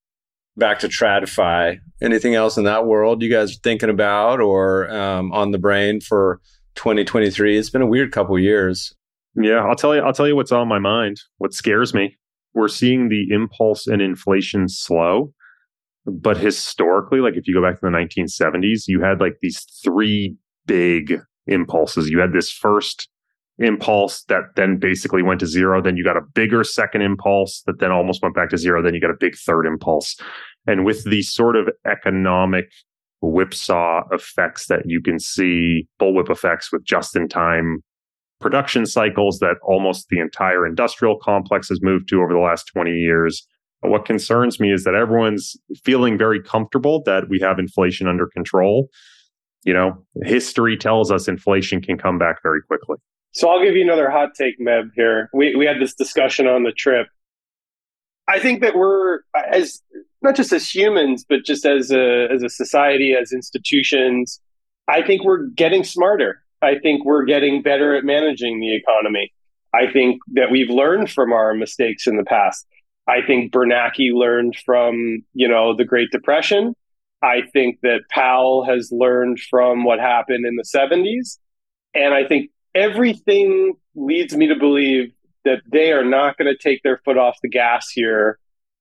Speaker 3: Back to TradFi. Anything else in that world you guys are thinking about or um, on the brain for twenty twenty-three? It's been a weird couple of years.
Speaker 4: Yeah, I'll tell you, I'll tell you what's on my mind. What scares me. We're seeing the impulse in inflation slow. But historically, like if you go back to the nineteen seventies, you had like these three big impulses. You had this first impulse that then basically went to zero. Then you got a bigger second impulse that then almost went back to zero. Then you got a big third impulse. And with these sort of economic whipsaw effects that you can see, bullwhip effects with just-in-time production cycles that almost the entire industrial complex has moved to over the last twenty years. What concerns me is that everyone's feeling very comfortable that we have inflation under control. You know, history tells us inflation can come back very quickly.
Speaker 5: So I'll give you another hot take, Meb, here. We we had this discussion on the trip. I think that we're, as not just as humans, but just as a as a society, as institutions, I think we're getting smarter. I think we're getting better at managing the economy. I think that we've learned from our mistakes in the past. I think Bernanke learned from, you know, the Great Depression. I think that Powell has learned from what happened in the seventies. And I think everything leads me to believe that they are not going to take their foot off the gas here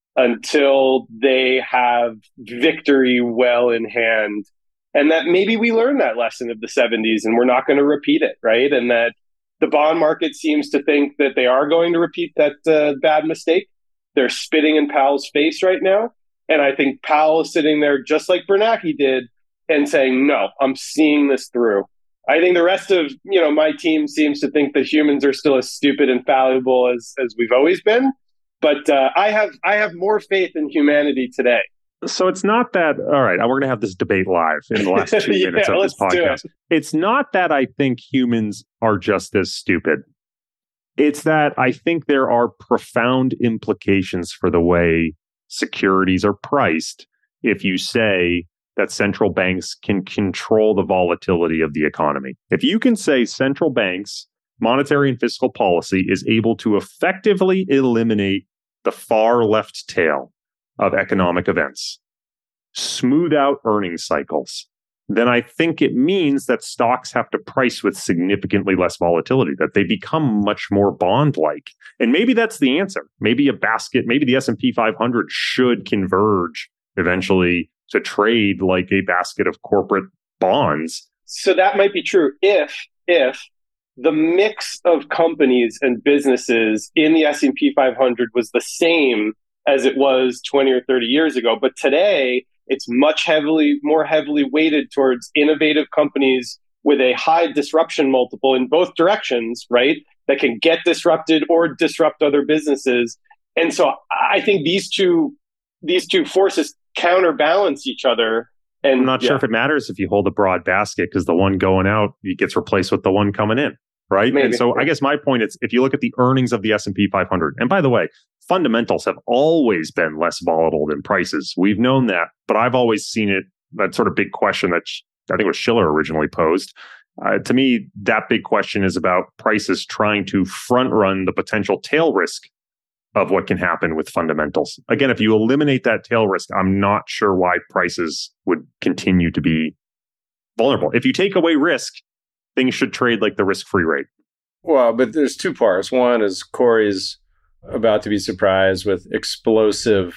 Speaker 5: until they have victory well in hand. And that maybe we learned that lesson of the seventies and we're not going to repeat it, right? And that the bond market seems to think that they are going to repeat that uh, bad mistake. They're spitting in Powell's face right now. And I think Powell is sitting there just like Bernanke did and saying, no, I'm seeing this through. I think the rest of, you know, my team seems to think that humans are still as stupid and fallible as, as we've always been. But uh, I have I have more faith in humanity today.
Speaker 4: So it's not that, all right, we're going to have this debate live in the last two
Speaker 5: yeah,
Speaker 4: minutes of this podcast.
Speaker 5: It.
Speaker 4: It's not that I think humans are just as stupid. It's that I think there are profound implications for the way securities are priced if you say that central banks can control the volatility of the economy. If you can say central banks, monetary and fiscal policy is able to effectively eliminate the far left tail of economic events, smooth out earnings cycles, then I think it means that stocks have to price with significantly less volatility, that they become much more bond-like. And maybe that's the answer. Maybe a basket, maybe the S and P five hundred should converge eventually to trade like a basket of corporate bonds.
Speaker 5: So that might be true if, if the mix of companies and businesses in the S and P five hundred was the same as it was twenty or thirty years ago. But today, it's much heavily, more heavily weighted towards innovative companies with a high disruption multiple in both directions, right? That can get disrupted or disrupt other businesses. And so I think these two, these two forces counterbalance each other. And
Speaker 4: I'm not yeah. sure if it matters if you hold a broad basket, because the one going out gets replaced with the one coming in, right? Maybe. And so I guess my point is, if you look at the earnings of the S and P five hundred, and by the way, fundamentals have always been less volatile than prices. We've known that, but I've always seen it, that sort of big question that I think was Shiller originally posed. Uh, to me, that big question is about prices trying to front run the potential tail risk of what can happen with fundamentals. Again, if you eliminate that tail risk, I'm not sure why prices would continue to be vulnerable. If you take away risk, things should trade like the risk-free rate.
Speaker 3: Well, but there's two parts. One is Corey's about to be surprised with explosive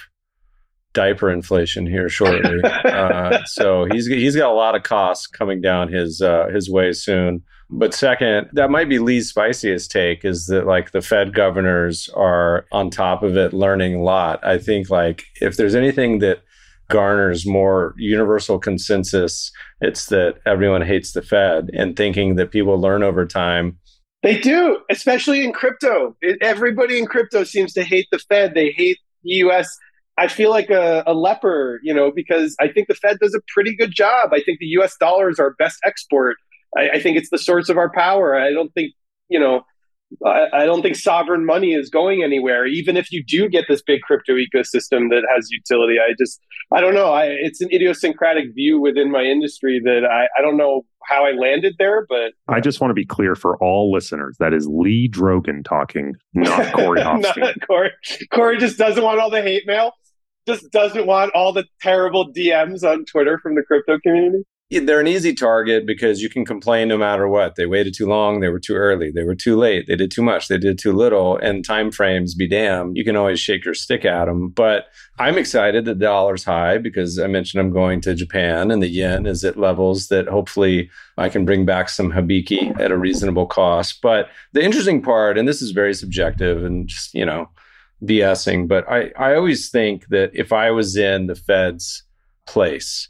Speaker 3: diaper inflation here shortly. uh, so he's he's got a lot of costs coming down his uh, his way soon. But second, that might be Lee's spiciest take, is that like the Fed governors are on top of it, learning a lot. I think like if there's anything that garners more universal consensus, it's that everyone hates the Fed, and thinking that people learn over time.
Speaker 5: They do, especially in crypto. It, everybody in crypto seems to hate the Fed. They hate the U S. I feel like a, a leper, you know, because I think the Fed does a pretty good job. I think the U S dollar is our best export. I, I think it's the source of our power. I don't think, you know, I, I don't think sovereign money is going anywhere, even if you do get this big crypto ecosystem that has utility. I just, I don't know. I, it's an idiosyncratic view within my industry that I, I don't know how I landed there, but
Speaker 4: I just want to be clear for all listeners. That is Lee Drogan talking, not Corey Hoffstein.
Speaker 5: Not Corey. Corey just doesn't want all the hate mail, just doesn't want all the terrible D Ms on Twitter from the crypto community.
Speaker 3: They're an easy target because you can complain no matter what. They waited too long. They were too early. They were too late. They did too much. They did too little. And time frames be damned. You can always shake your stick at them. But I'm excited that the dollar's high because I mentioned I'm going to Japan and the yen is at levels that hopefully I can bring back some hibiki at a reasonable cost. But the interesting part, and this is very subjective and just, you know, BSing, but I, I always think that if I was in the Fed's place,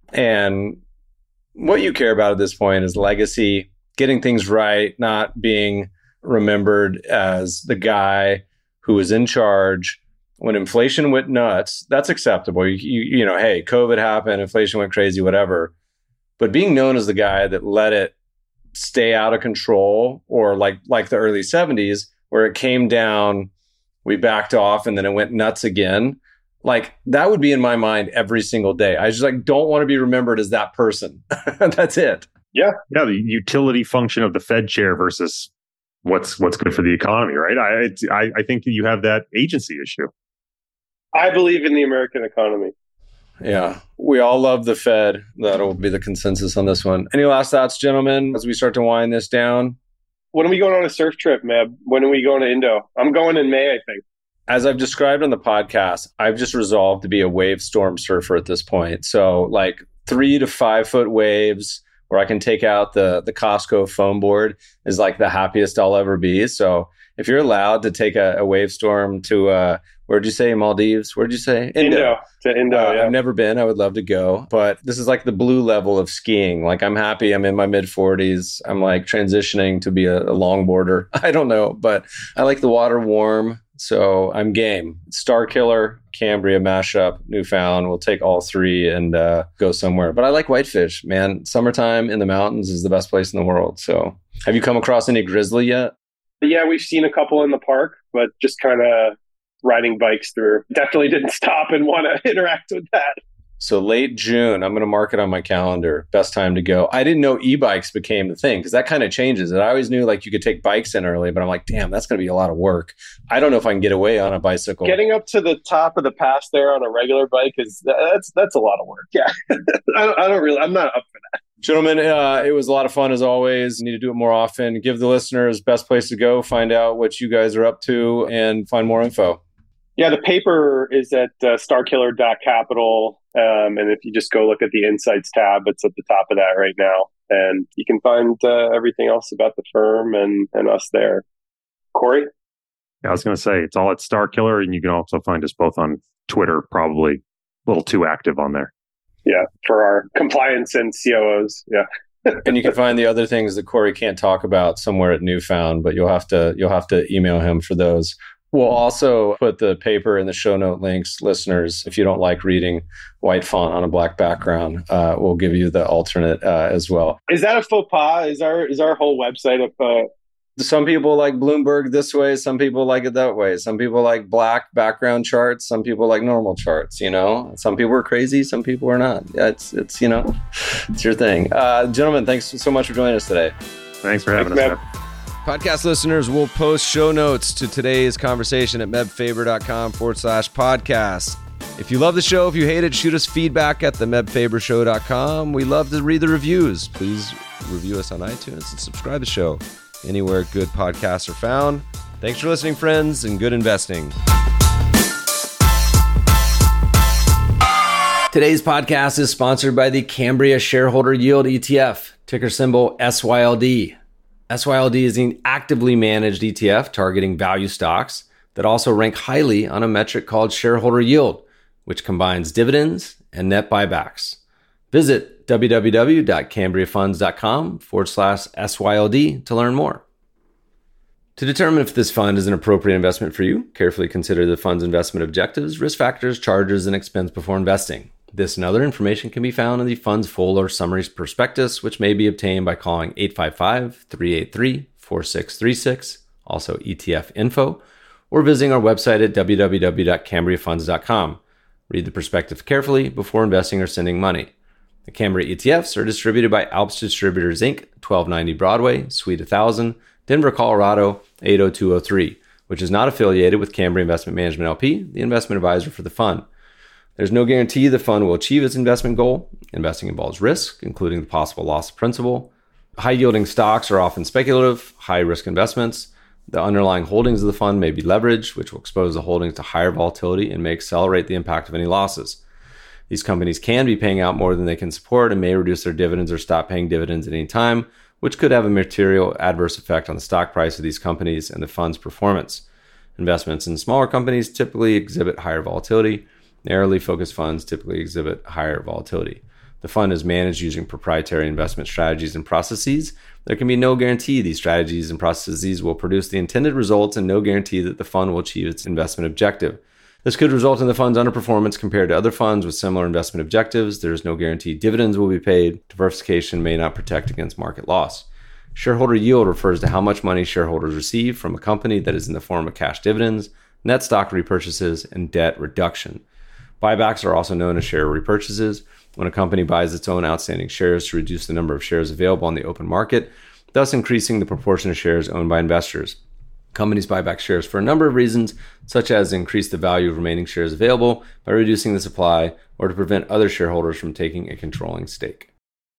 Speaker 3: and what you care about at this point is legacy, getting things right, not being remembered as the guy who was in charge when inflation went nuts. That's acceptable. You, you, you know, hey, COVID happened, inflation went crazy, whatever. But being known as the guy that let it stay out of control, or like like the early seventies, where it came down, we backed off, and then it went nuts again. Like, that would be in my mind every single day. I just like don't want to be remembered as that person. That's it.
Speaker 5: Yeah.
Speaker 4: Yeah. The utility function of the Fed chair versus what's what's good for the economy, right? I it's, I, I think that you have that agency issue.
Speaker 5: I believe in the American economy.
Speaker 3: Yeah. We all love the Fed. That'll be the consensus on this one. Any last thoughts, gentlemen, as we start to wind this down?
Speaker 5: When are we going on a surf trip, Meb? When are we going to Indo? I'm going in May, I think.
Speaker 3: As I've described on the podcast, I've just resolved to be a wave storm surfer at this point. So like three to five foot waves where I can take out the, the Costco foam board is like the happiest I'll ever be. So if you're allowed to take a, a wave storm to, uh, where'd you say, Maldives? Where'd you say?
Speaker 5: Indo. Indo. To Indo, uh, yeah.
Speaker 3: I've never been. I would love to go. But this is like the blue level of skiing. Like I'm happy. I'm in my mid forties. I'm like transitioning to be a, a longboarder. I don't know, but I like the water warm. So I'm game. Starkiller, Cambria mashup, Newfound. We'll take all three and uh, go somewhere. But I like whitefish, man. Summertime in the mountains is the best place in the world. So have you come across any grizzly yet?
Speaker 5: Yeah, we've seen a couple in the park, but just kind of riding bikes through. Definitely didn't stop and want to interact with that.
Speaker 3: So late June, I'm going to mark it on my calendar. Best time to go. I didn't know e-bikes became the thing because that kind of changes it. I always knew like you could take bikes in early, but I'm like, damn, that's going to be a lot of work. I don't know if I can get away on a bicycle.
Speaker 5: Getting up to the top of the pass there on a regular bike is that's that's a lot of work. Yeah, I, don't, I don't really. I'm not up for that.
Speaker 3: Gentlemen, uh, it was a lot of fun as always. Need to do it more often. Give the listeners best place to go, find out what you guys are up to, and find more info.
Speaker 5: Yeah, the paper is at uh, starkiller dot capital. Um, and if you just go look at the Insights tab, it's at the top of that right now. And you can find uh, everything else about the firm and, and us there. Corey?
Speaker 4: Yeah, I was going to say, it's all at Starkiller, and you can also find us both on Twitter, probably a little too active on there.
Speaker 5: Yeah, for our compliance and C O Os. Yeah.
Speaker 3: And you can find the other things that Corey can't talk about somewhere at Newfound, but you'll have to you'll have to email him for those. We'll also put the paper in the show note links. Listeners, if you don't like reading white font on a black background, uh, we'll give you the alternate uh, as well.
Speaker 5: Is that a faux pas? Is our is our whole website a uh...
Speaker 3: Some people like Bloomberg this way. Some people like it that way. Some people like black background charts. Some people like normal charts, you know. Some people are crazy. Some people are not. Yeah, it's, it's you know, it's your thing. Uh, gentlemen, thanks so much for joining us today.
Speaker 4: Thanks for having
Speaker 5: Thanks,
Speaker 4: us, man.
Speaker 1: Podcast listeners will post show notes to today's conversation at mebfaber.com forward slash podcast. If you love the show, if you hate it, shoot us feedback at the mebfaber show dot com. We love to read the reviews. Please review us on iTunes and subscribe to the show anywhere good podcasts are found. Thanks for listening, friends, and good investing.
Speaker 3: Today's podcast is sponsored by the Cambria Shareholder Yield E T F, ticker symbol S Y L D. S Y L D is an actively managed E T F targeting value stocks that also rank highly on a metric called shareholder yield, which combines dividends and net buybacks. Visit www.cambriafunds.com forward slash SYLD to learn more. To determine if this fund is an appropriate investment for you, carefully consider the fund's investment objectives, risk factors, charges, and expense before investing. This and other information can be found in the fund's full or summary prospectus, which may be obtained by calling eight five five, three eight three, four six three six, also E T F info, or visiting our website at w w w dot cambria funds dot com. Read the prospectus carefully before investing or sending money. The Cambria E T Fs are distributed by Alps Distributors, Incorporated, twelve ninety Broadway, Suite one thousand, Denver, Colorado, eight oh two oh three, which is not affiliated with Cambria Investment Management L P, the investment advisor for the fund. There's no guarantee the fund will achieve its investment goal. Investing involves risk, including the possible loss of principal. High-yielding stocks are often speculative, high-risk investments. The underlying holdings of the fund may be leveraged, which will expose the holdings to higher volatility and may accelerate the impact of any losses. These companies can be paying out more than they can support and may reduce their dividends or stop paying dividends at any time, which could have a material adverse effect on the stock price of these companies and the fund's performance. Investments in smaller companies typically exhibit higher volatility. Narrowly focused funds typically exhibit higher volatility. The fund is managed using proprietary investment strategies and processes. There can be no guarantee these strategies and processes will produce the intended results and no guarantee that the fund will achieve its investment objective. This could result in the fund's underperformance compared to other funds with similar investment objectives. There is no guarantee dividends will be paid. Diversification may not protect against market loss. Shareholder yield refers to how much money shareholders receive from a company that is in the form of cash dividends, net stock repurchases, and debt reduction. Buybacks are also known as share repurchases. When a company buys its own outstanding shares to reduce the number of shares available on the open market, thus increasing the proportion of shares owned by investors. Companies buy back shares for a number of reasons, such as increase the value of remaining shares available by reducing the supply or to prevent other shareholders from taking a controlling stake.